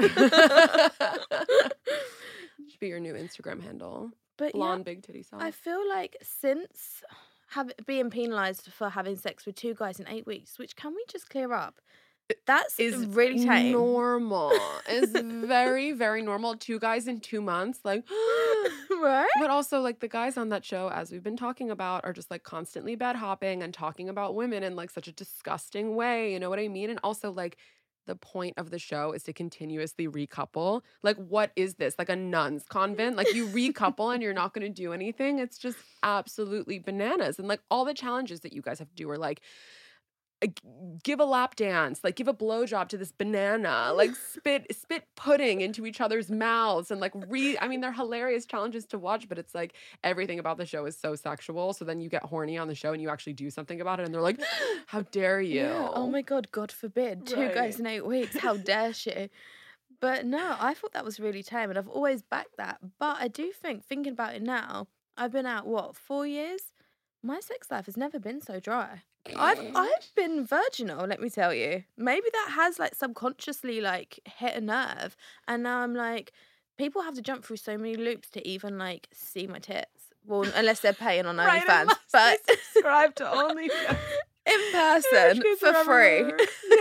Should be your new Instagram handle. But Blonde big titty self. I feel like since being penalised for having sex with 2 guys in 8 weeks, which can we just clear up? That's really tame. Normal. It's very, very normal. 2 guys in 2 months, like, right? But also, like, the guys on that show, as we've been talking about, are just like constantly bed hopping and talking about women in like such a disgusting way. You know what I mean? And also, like, the point of the show is to continuously recouple. Like, what is this? Like a nun's convent? Like, you recouple and you're not going to do anything? It's just absolutely bananas. And like all the challenges that you guys have to do are like, give a lap dance, like give a blowjob to this banana, like spit pudding into each other's mouths, and like I mean, they're hilarious challenges to watch, but it's like everything about the show is so sexual. So then you get horny on the show and you actually do something about it, and they're like, "How dare you?" Yeah. Oh my God, God forbid. 2 guys in 8 weeks. How dare she? But no, I thought that was really tame, and I've always backed that. But I do think, thinking about it now, I've been out 4 years. My sex life has never been so dry. I've been virginal, let me tell you. Maybe that has like subconsciously like hit a nerve, and now I'm like, people have to jump through so many loops to even like see my tits. Well, unless they're paying on OnlyFans, but subscribe to OnlyFans in person for free.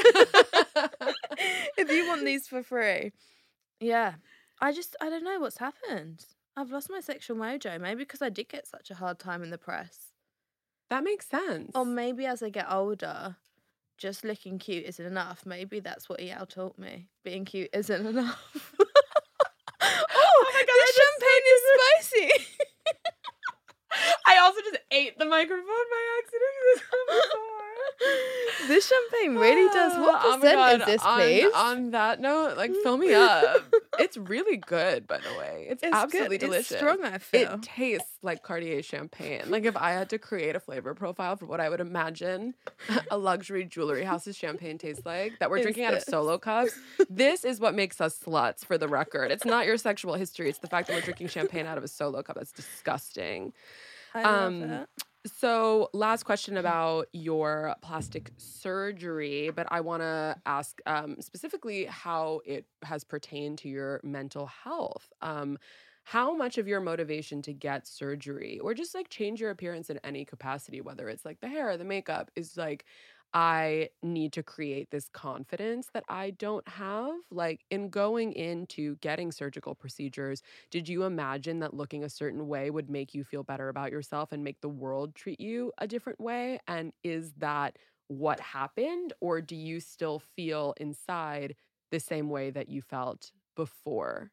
If you want these for free, I don't know what's happened. I've lost my sexual mojo. Maybe because I did get such a hard time in the press. That makes sense. Or maybe as I get older, just looking cute isn't enough. Maybe that's what EL taught me. Being cute isn't enough. Oh my God, this champagne is spicy. I also just ate the microphone by accident. This champagne really does. What percent is this, please? On that note, like, fill me up. It's really good, by the way. It's absolutely good. delicious. It's strong, I feel. It tastes like Cartier champagne. Like, if I had to create a flavor profile for what I would imagine a luxury jewelry house's champagne tastes like, that we're drinking out of Solo cups, this is what makes us sluts, for the record. It's not your sexual history. It's the fact that we're drinking champagne out of a Solo cup. That's disgusting. I love that. So last question about your plastic surgery, but I want to ask specifically how it has pertained to your mental health. How much of your motivation to get surgery or just like change your appearance in any capacity, whether it's like the hair or the makeup, is like, I need to create this confidence that I don't have? Like, in going into getting surgical procedures, did you imagine that looking a certain way would make you feel better about yourself and make the world treat you a different way? And is that what happened? Or do you still feel inside the same way that you felt before?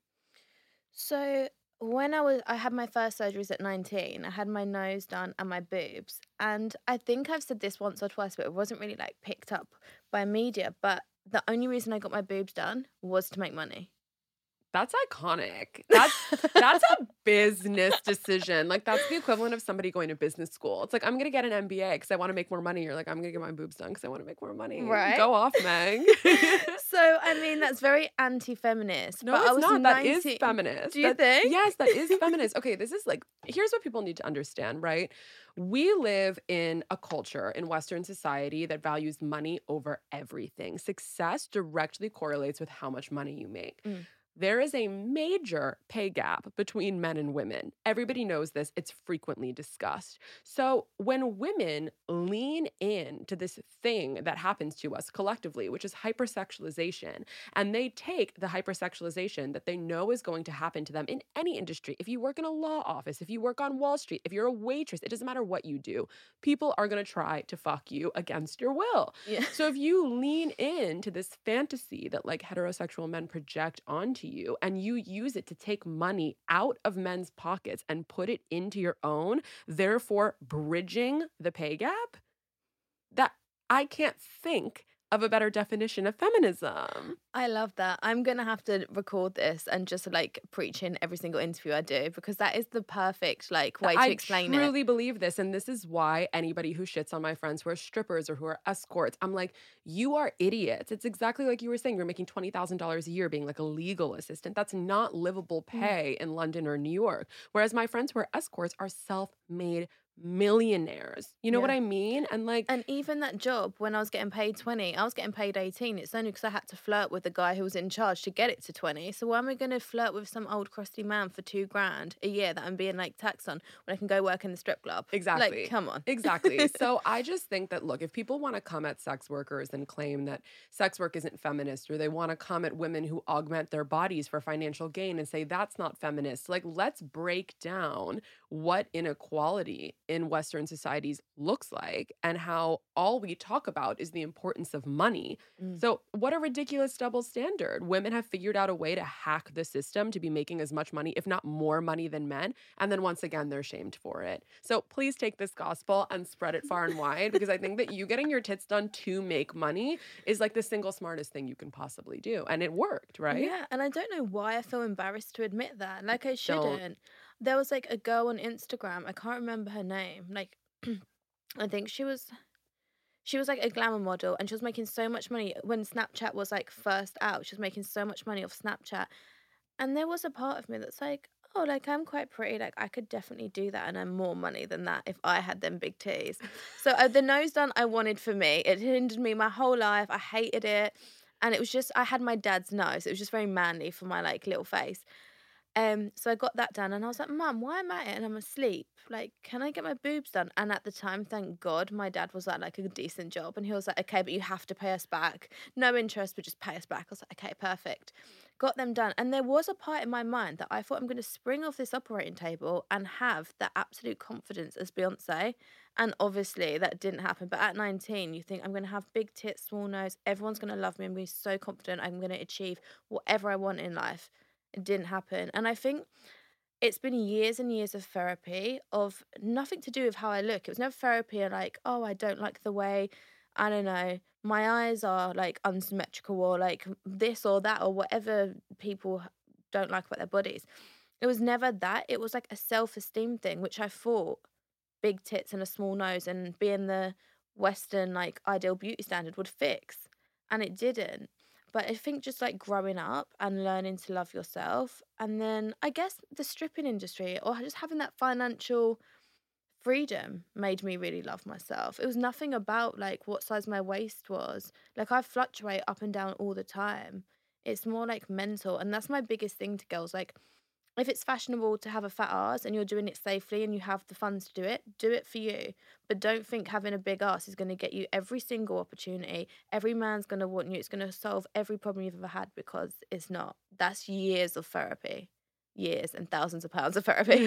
So when I had my first surgeries at 19, I had my nose done and my boobs. And I think I've said this once or twice, but it wasn't really like picked up by media. But the only reason I got my boobs done was to make money. That's iconic. That's a business decision. Like, that's the equivalent of somebody going to business school. It's like, I'm going to get an MBA because I want to make more money. You're like, I'm going to get my boobs done because I want to make more money. Right. Go off, Meg. So, I mean, that's very anti-feminist. No, but it's I was not. 19. That is feminist. Do you think? Yes, that is feminist. Okay, this is like, here's what people need to understand, right? We live in a culture in Western society that values money over everything. Success directly correlates with how much money you make. There is a major pay gap between men and women. Everybody knows this. It's frequently discussed. So when women lean in to this thing that happens to us collectively, which is hypersexualization, and they take the hypersexualization that they know is going to happen to them in any industry, if you work in a law office, if you work on Wall Street, if you're a waitress, it doesn't matter what you do, people are going to try to fuck you against your will. Yeah. So if you lean into this fantasy that like heterosexual men project onto you, and you use it to take money out of men's pockets and put it into your own, therefore bridging the pay gap, that I can't think of a better definition of feminism. I love that. I'm going to have to record this and just like preach in every single interview I do, because that is the perfect like way to explain it. I truly believe this. And this is why anybody who shits on my friends who are strippers or who are escorts, I'm like, you are idiots. It's exactly like you were saying. You're making $20,000 a year being like a legal assistant. That's not livable pay in London or New York. Whereas my friends who are escorts are self-made millionaires. You know what I mean? And like, and even that job, when I was getting paid 20, I was getting paid 18. It's only because I had to flirt with the guy who was in charge to get it to 20. So why am I going to flirt with some old crusty man for $2,000 a year that I'm being like taxed on when I can go work in the strip club? Exactly. Like, come on. Exactly. So I just think that, look, if people want to come at sex workers and claim that sex work isn't feminist, or they want to come at women who augment their bodies for financial gain and say that's not feminist, like, let's break down what inequality in Western societies looks like and how all we talk about is the importance of money. So what a ridiculous double standard. Women have figured out a way to hack the system to be making as much money, if not more money than men. And then once again, they're shamed for it. So please take this gospel and spread it far and wide, because I think that you getting your tits done to make money is like the single smartest thing you can possibly do. And it worked, right? Yeah, and I don't know why I feel embarrassed to admit that. Like, I shouldn't. There was like a girl on Instagram, I can't remember her name. Like, I think she was like a glamour model, and she was making so much money when Snapchat was like first out. She was making so much money off Snapchat. And there was a part of me that's like, oh, like, I'm quite pretty. Like, I could definitely do that and earn more money than that if I had them big titties. So the nose done I wanted for me. It hindered me my whole life. I hated it. And it was just, I had my dad's nose. It was just very manly for my like little face. So I got that done, and I was like, Mum, why am I at it and I'm asleep? Like, can I get my boobs done? And at the time, thank God, my dad was at like a decent job, and he was like, okay, but you have to pay us back. No interest, but just pay us back. I was like, okay, perfect. Got them done. And there was a part in my mind that I thought, I'm going to spring off this operating table and have that absolute confidence as Beyonce. And obviously that didn't happen. But at 19, you think, I'm going to have big tits, small nose. Everyone's going to love me. I'm going to be so confident. I'm going to achieve whatever I want in life. It didn't happen. And I think it's been years and years of therapy of nothing to do with how I look. It was never therapy of like, oh, I don't like the way, I don't know, my eyes are like unsymmetrical, or like this or that, or whatever people don't like about their bodies. It was never that. It was like a self-esteem thing, which I thought big tits and a small nose and being the Western like ideal beauty standard would fix. And it didn't. But I think just like growing up and learning to love yourself, and then I guess the stripping industry or just having that financial freedom made me really love myself. It was nothing about like what size my waist was. Like, I fluctuate up and down all the time. It's more like mental. And that's my biggest thing to girls. Like, if it's fashionable to have a fat ass and you're doing it safely and you have the funds to do it for you. But don't think having a big ass is going to get you every single opportunity. Every man's going to want you. It's going to solve every problem you've ever had, because it's not. That's years of therapy. Years and thousands of pounds of therapy.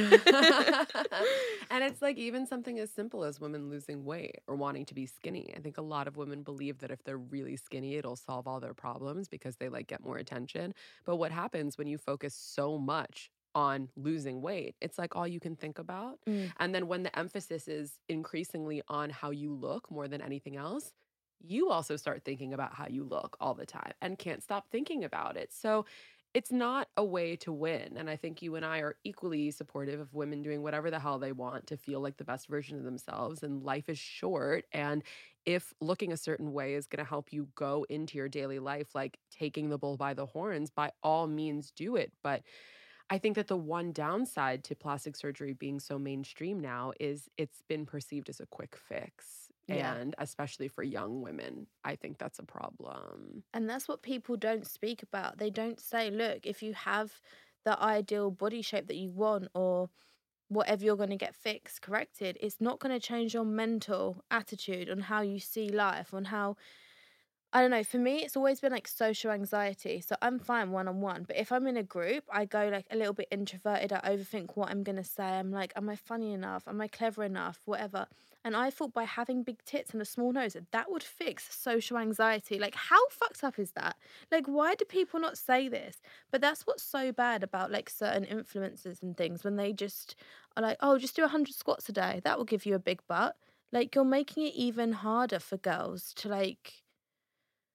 And it's like even something as simple as women losing weight or wanting to be skinny. I think a lot of women believe that if they're really skinny, it'll solve all their problems because they like get more attention. But what happens when you focus so much on losing weight, it's like all you can think about. And then when the emphasis is increasingly on how you look more than anything else, you also start thinking about how you look all the time and can't stop thinking about it. So it's not a way to win. And I think you and I are equally supportive of women doing whatever the hell they want to feel like the best version of themselves. And life is short. And if looking a certain way is going to help you go into your daily life, like taking the bull by the horns, by all means do it. But I think that the one downside to plastic surgery being so mainstream now is it's been perceived as a quick fix. Yeah. And especially for young women, I think that's a problem. And that's what people don't speak about. They don't say, look, if you have the ideal body shape that you want, or whatever you're going to get fixed, corrected, it's not going to change your mental attitude on how you see life, on how, I don't know, for me, it's always been like social anxiety. So I'm fine one-on-one. But if I'm in a group, I go like a little bit introverted. I overthink what I'm going to say. I'm like, am I funny enough? Am I clever enough? Whatever. And I thought by having big tits and a small nose, that would fix social anxiety. Like, how fucked up is that? Like, why do people not say this? But that's what's so bad about like certain influencers and things, when they just are like, oh, just do 100 squats a day. That will give you a big butt. Like, you're making it even harder for girls to like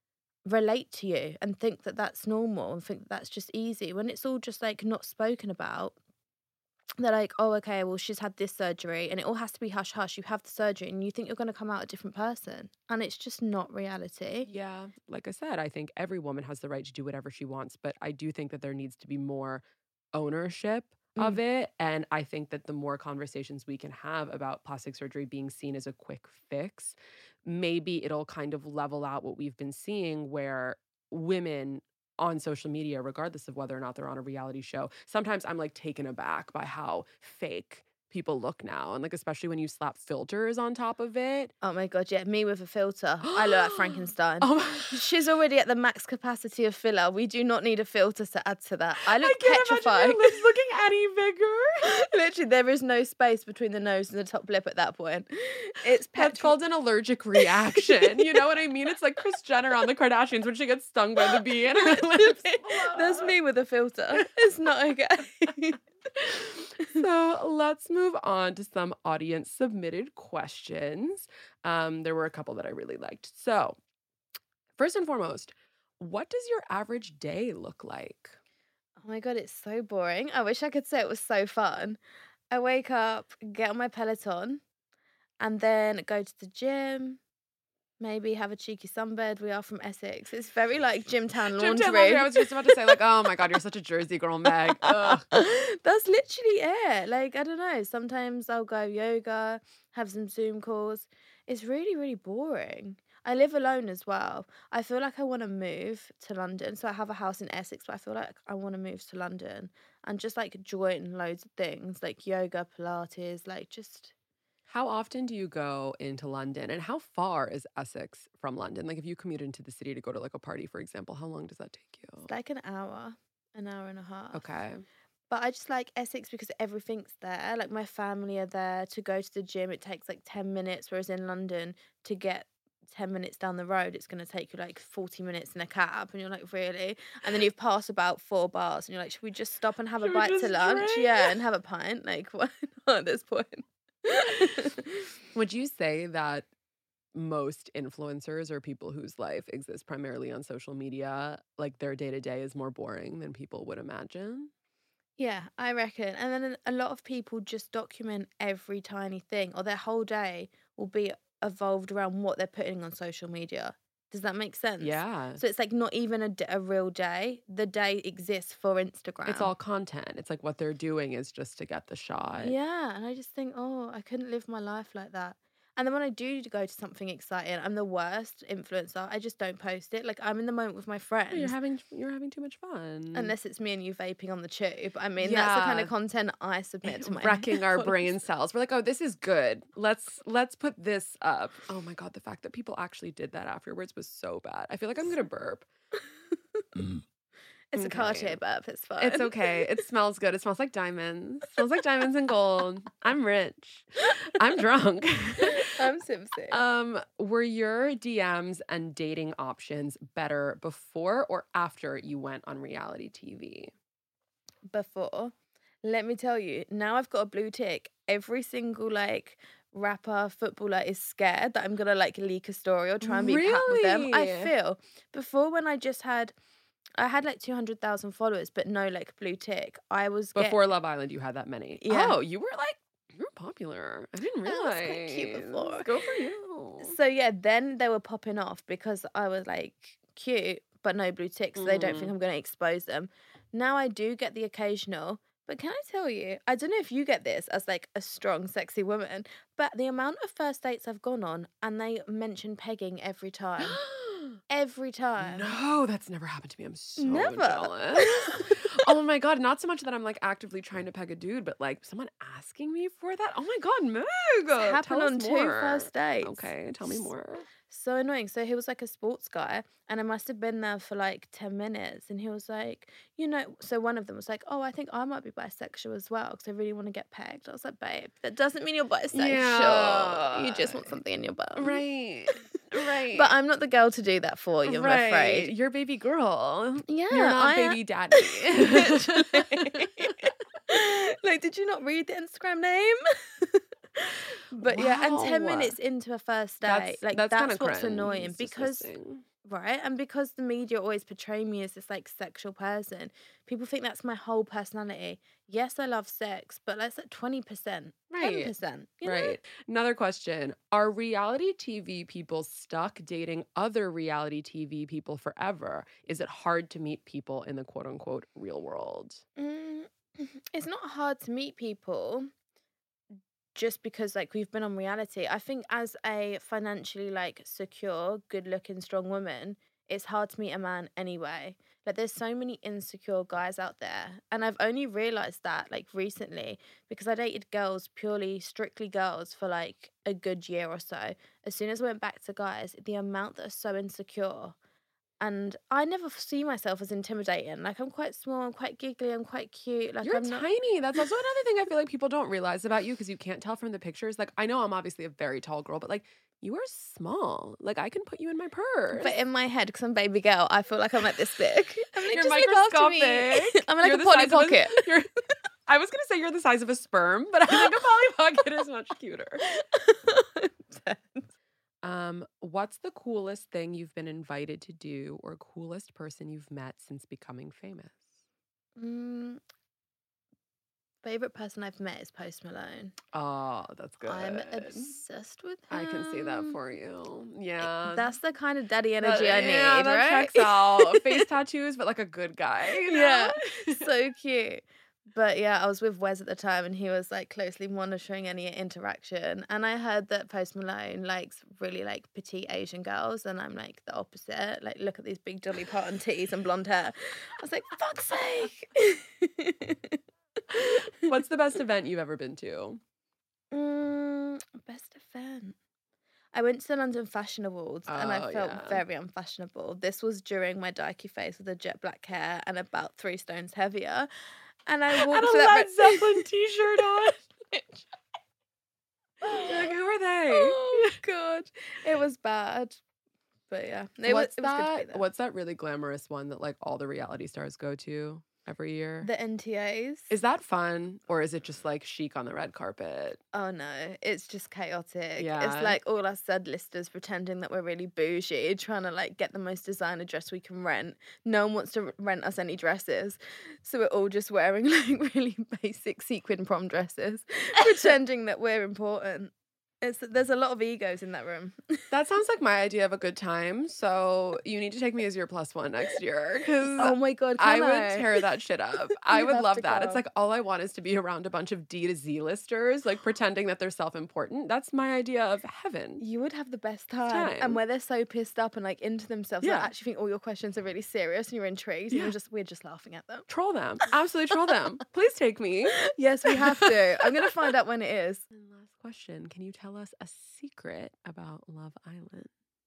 relate to you and think that that's normal and think that that's just easy when it's all just like not spoken about. They're like, oh, okay, well, she's had this surgery and it all has to be hush hush. You have the surgery and you think you're going to come out a different person. And it's just not reality. Yeah. Like I said, I think every woman has the right to do whatever she wants, but I do think that there needs to be more ownership of it. And I think that the more conversations we can have about plastic surgery being seen as a quick fix, maybe it'll kind of level out what we've been seeing where women on social media, regardless of whether or not they're on a reality show, sometimes I'm like taken aback by how fake people look now. And like, especially when you slap filters on top of it. Oh my God, yeah, me with a filter. I look like Frankenstein. Oh my- She's already at the max capacity of filler. We do not need a filter to add to that. I look I can't petrified. imagine your lips looking any bigger. Literally, there is no space between the nose and the top lip at that point. It's That's called an allergic reaction. You know what I mean? It's like Kris Jenner on the Kardashians when she gets stung by the bee and her lips. That's me with a filter. It's not okay. So let's move on to some audience submitted questions. There were a couple that I really liked. So first and foremost, what does your average day look like? Oh my God, it's so boring. I wish I could say it was so fun. I wake up, get on my Peloton, and then go to the gym, maybe have a cheeky sunbed. We are from Essex. It's very like Gymtown Laundry. Gymtown Laundry. I was just about to say like, oh my God, you're such a Jersey girl, Meg. Ugh. That's literally it. Like, I don't know. Sometimes I'll go yoga, have some Zoom calls. It's really, really boring. I live alone as well. I feel like I want to move to London. So I have a house in Essex, but I feel like I want to move to London and just like join loads of things like yoga, Pilates, like just... How often do you go into London and how far is Essex from London? Like if you commute into the city to go to like a party, for example, how long does that take you? It's like an hour and a half. Okay. But I just like Essex because everything's there. Like my family are there. To go to the gym, it takes like 10 minutes. Whereas in London, to get 10 minutes down the road, it's going to take you like 40 minutes in a cab. And you're like, really? And then you've passed about 4 bars and you're like, should we just stop and have a bite to lunch? Drink? Yeah, and have a pint. Like, why not at this point? Would you say that most influencers or people whose life exists primarily on social media, like their day-to-day is more boring than people would imagine? Yeah, I reckon. And then a lot of people just document every tiny thing, or their whole day will be evolved around what they're putting on social media. Does that make sense? Yeah. So it's like not even a real day. The day exists for Instagram. It's all content. It's like what they're doing is just to get the shot. Yeah, and I just think, oh, I couldn't live my life like that. And then when I do go to something exciting, I'm the worst influencer. I just don't post it. Like I'm in the moment with my friends. You're having too much fun. Unless it's me and you vaping on the tube. I mean, that's the kind of content I submit to my wrecking our brain cells. We're like, oh, this is good. Let's put this up. Oh my God, the fact that people actually did that afterwards was so bad. I feel like I'm gonna burp. It's a Cartier burp. It's fine. It's okay. It smells good. It smells like diamonds. It smells like diamonds and gold. I'm rich. I'm drunk. I'm Simpsy. Were your DMs and dating options better before or after you went on reality TV? Before. Let me tell you, now I've got a blue tick. Every single like rapper, footballer is scared that I'm gonna like leak a story or try and be pat with them. I feel before when I had like 200,000 followers, but no like blue tick. I was before Love Island. You had that many. Yeah. Oh, you were popular. I didn't realize. I was quite cute before. Go for you. So yeah, then they were popping off because I was like cute, but no blue tick, so they don't think I'm going to expose them. Now I do get the occasional. But can I tell you, I don't know if you get this as like a strong, sexy woman, but the amount of first dates I've gone on and they mention pegging every time. Every time. No, that's never happened to me. I'm so Never. jealous. Oh my God, not so much that I'm like actively trying to peg a dude, but like someone asking me for that. Oh my God, Meg. It's happened on 2 first dates. Okay, tell me more. So annoying. So he was like a sports guy and I must have been there for like 10 minutes and he was like, so one of them was like, oh, I think I might be bisexual as well because I really want to get pegged. I was like, babe, that doesn't mean you're bisexual. Yeah. You just want something in your butt. Right. Right. But I'm not the girl to do that for you, I'm afraid. You're baby girl. Yeah. You're not baby daddy. Like, did you not read the Instagram name? But yeah, and 10 Wow. minutes into a first date, That's that's kinda what's cringe. annoying It's because disgusting. right? And because the media always portray me as this like sexual person, people think that's my whole personality. Yes, I love sex, but that's at 20%, Right. 10%, you know? Right. Another question. Are reality TV people stuck dating other reality TV people forever? Is it hard to meet people in the quote unquote real world? It's not hard to meet people just because like we've been on reality. I think as a financially like secure, good looking, strong woman, it's hard to meet a man anyway. Like there's so many insecure guys out there. And I've only realized that like recently because I dated girls, purely strictly girls for like a good year or so. As soon as I went back to guys, the amount that are so insecure. And I never see myself as intimidating. Like I'm quite small, I'm quite giggly, I'm quite cute. Like You're I'm not. tiny. That's also another thing I feel like people don't realize about you because you can't tell from the pictures. Like, I know I'm obviously a very tall girl, but like, you are small. Like, I can put you in my purse. But in my head, because I'm baby girl, I feel like I'm like this big. I'm like, You're just look after me. microscopic. I'm like You're a the Polly size of Pocket. I was going to say you're the size of a sperm, but I think a Polly Pocket is much cuter. What's the coolest thing you've been invited to do or coolest person you've met since becoming famous? Favorite person I've met is Post Malone. Oh, that's good. I'm obsessed with him. I can see that for you. Yeah. That's the kind of daddy energy I need, yeah, that right? checks out. Face tattoos, but like a good guy. You know? Yeah, so cute. But yeah, I was with Wes at the time and he was like closely monitoring any interaction. And I heard that Post Malone likes really like petite Asian girls. And I'm like the opposite. Like, look at these big Dolly Parton titties and blonde hair. I was like, fuck's sake. What's the best event you've ever been to? Best event. I went to the London Fashion Awards and I felt very unfashionable. This was during my dykey phase with the jet black hair and about 3 stones heavier. And I walked to that Led Zeppelin t-shirt on. You're like, who are they? Oh God, it was bad. But yeah, it was good to be there. What's that really glamorous one that like all the reality stars go to every year? The NTAs. Is that fun or is it just like chic on the red carpet? Oh no, it's just chaotic. Yeah. It's like all us Z-listers pretending that we're really bougie, trying to like get the most designer dress we can rent. No one wants to rent us any dresses. So we're all just wearing like really basic sequin prom dresses, pretending that we're important. There's a lot of egos in that room. That sounds like my idea of a good time. So you need to take me as your +1 next year because Oh my God, I would tear that shit up. I would have love to that. go. It's like all I want is to be around a bunch of D to Z listers, like pretending that they're self-important. That's my idea of heaven. You would have the best time. And where they're so pissed up and like into themselves, Yeah. I actually think all your questions are really serious and you're intrigued and we're just laughing at them. Troll them. Absolutely troll them. Please take me. Yes, we have to. I'm going to find out when it is. And last question. Can you tell us a secret about Love Island?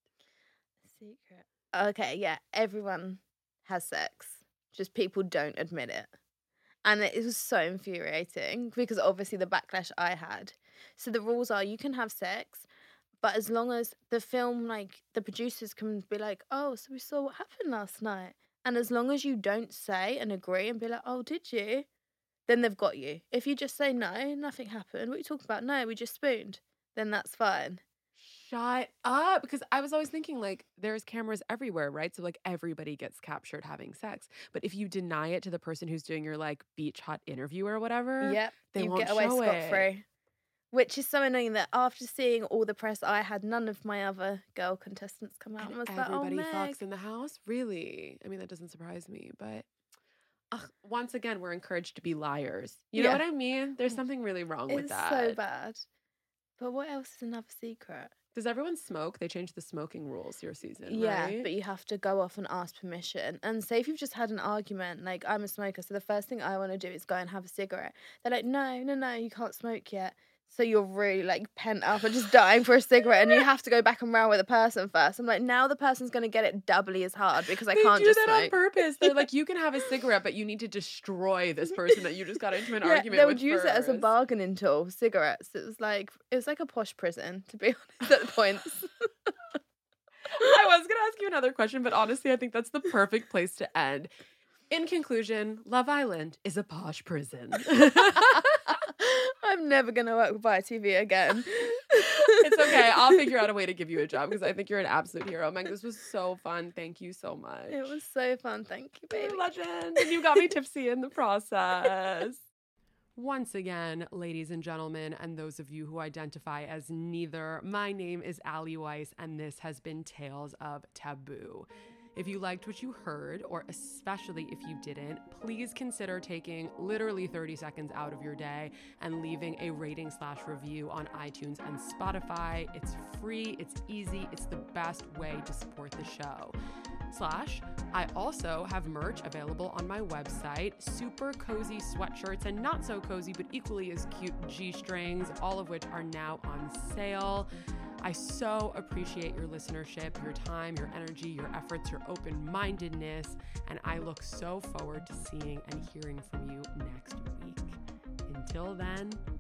Secret. Okay, yeah. Everyone has sex. Just people don't admit it. And it was so infuriating because obviously the backlash I had. So the rules are you can have sex, but as long as the film, like the producers can be like, oh, so we saw what happened last night. And as long as you don't say and agree and be like, oh, did you? Then they've got you. If you just say no, nothing happened. What are you talking about? No, we just spooned. Then that's fine. Shut up. Because I was always thinking like there's cameras everywhere, right? So like everybody gets captured having sex. But if you deny it to the person who's doing your like beach hut interview or whatever, Yep, they you won't get away show it. scot-free. Which is so annoying that after seeing all the press I had, none of my other girl contestants come out and was like, oh, Everybody Meg. fucks in the house? Really? I mean, that doesn't surprise me, but once again, we're encouraged to be liars. You know Yeah. what I mean? There's something really wrong with It's that. so bad. But what else is another secret? Does everyone smoke? They changed the smoking rules your season, Yeah, right? but you have to go off and ask permission. And say if you've just had an argument, like I'm a smoker, so the first thing I want to do is go and have a cigarette. They're like, no, you can't smoke yet. So you're really like pent up and just dying for a cigarette, and you have to go back and round with the person first. I'm like, now the person's gonna get it doubly as hard because I can't do just that smoke. on purpose. They're like, you can have a cigarette, but you need to destroy this person that you just got into an Yeah, argument they with would use it as a first. bargaining tool. Cigarettes. It was like a posh prison, to be honest. At the points. I was going to ask you another question, but honestly, I think that's the perfect place to end. In conclusion, Love Island is a posh prison. I'm never gonna work with TV again. It's It's okay. I'll figure out a way to give you a job because I think you're an absolute hero. Meg, this was so fun. Thank you so much. It was so fun. Thank you, baby. You're a legend. And you got me tipsy in the process. Once again, ladies and gentlemen, and those of you who identify as neither, my name is Allie Weiss, and this has been Tales of Taboo. If you liked what you heard, or especially if you didn't, please consider taking literally 30 seconds out of your day and leaving a rating/review on iTunes and Spotify. It's free, it's easy, it's the best way to support the show. I also have merch available on my website, super cozy sweatshirts and not so cozy but equally as cute G-strings, all of which are now on sale. I so appreciate your listenership, your time, your energy, your efforts, your open-mindedness, and I look so forward to seeing and hearing from you next week. Until then,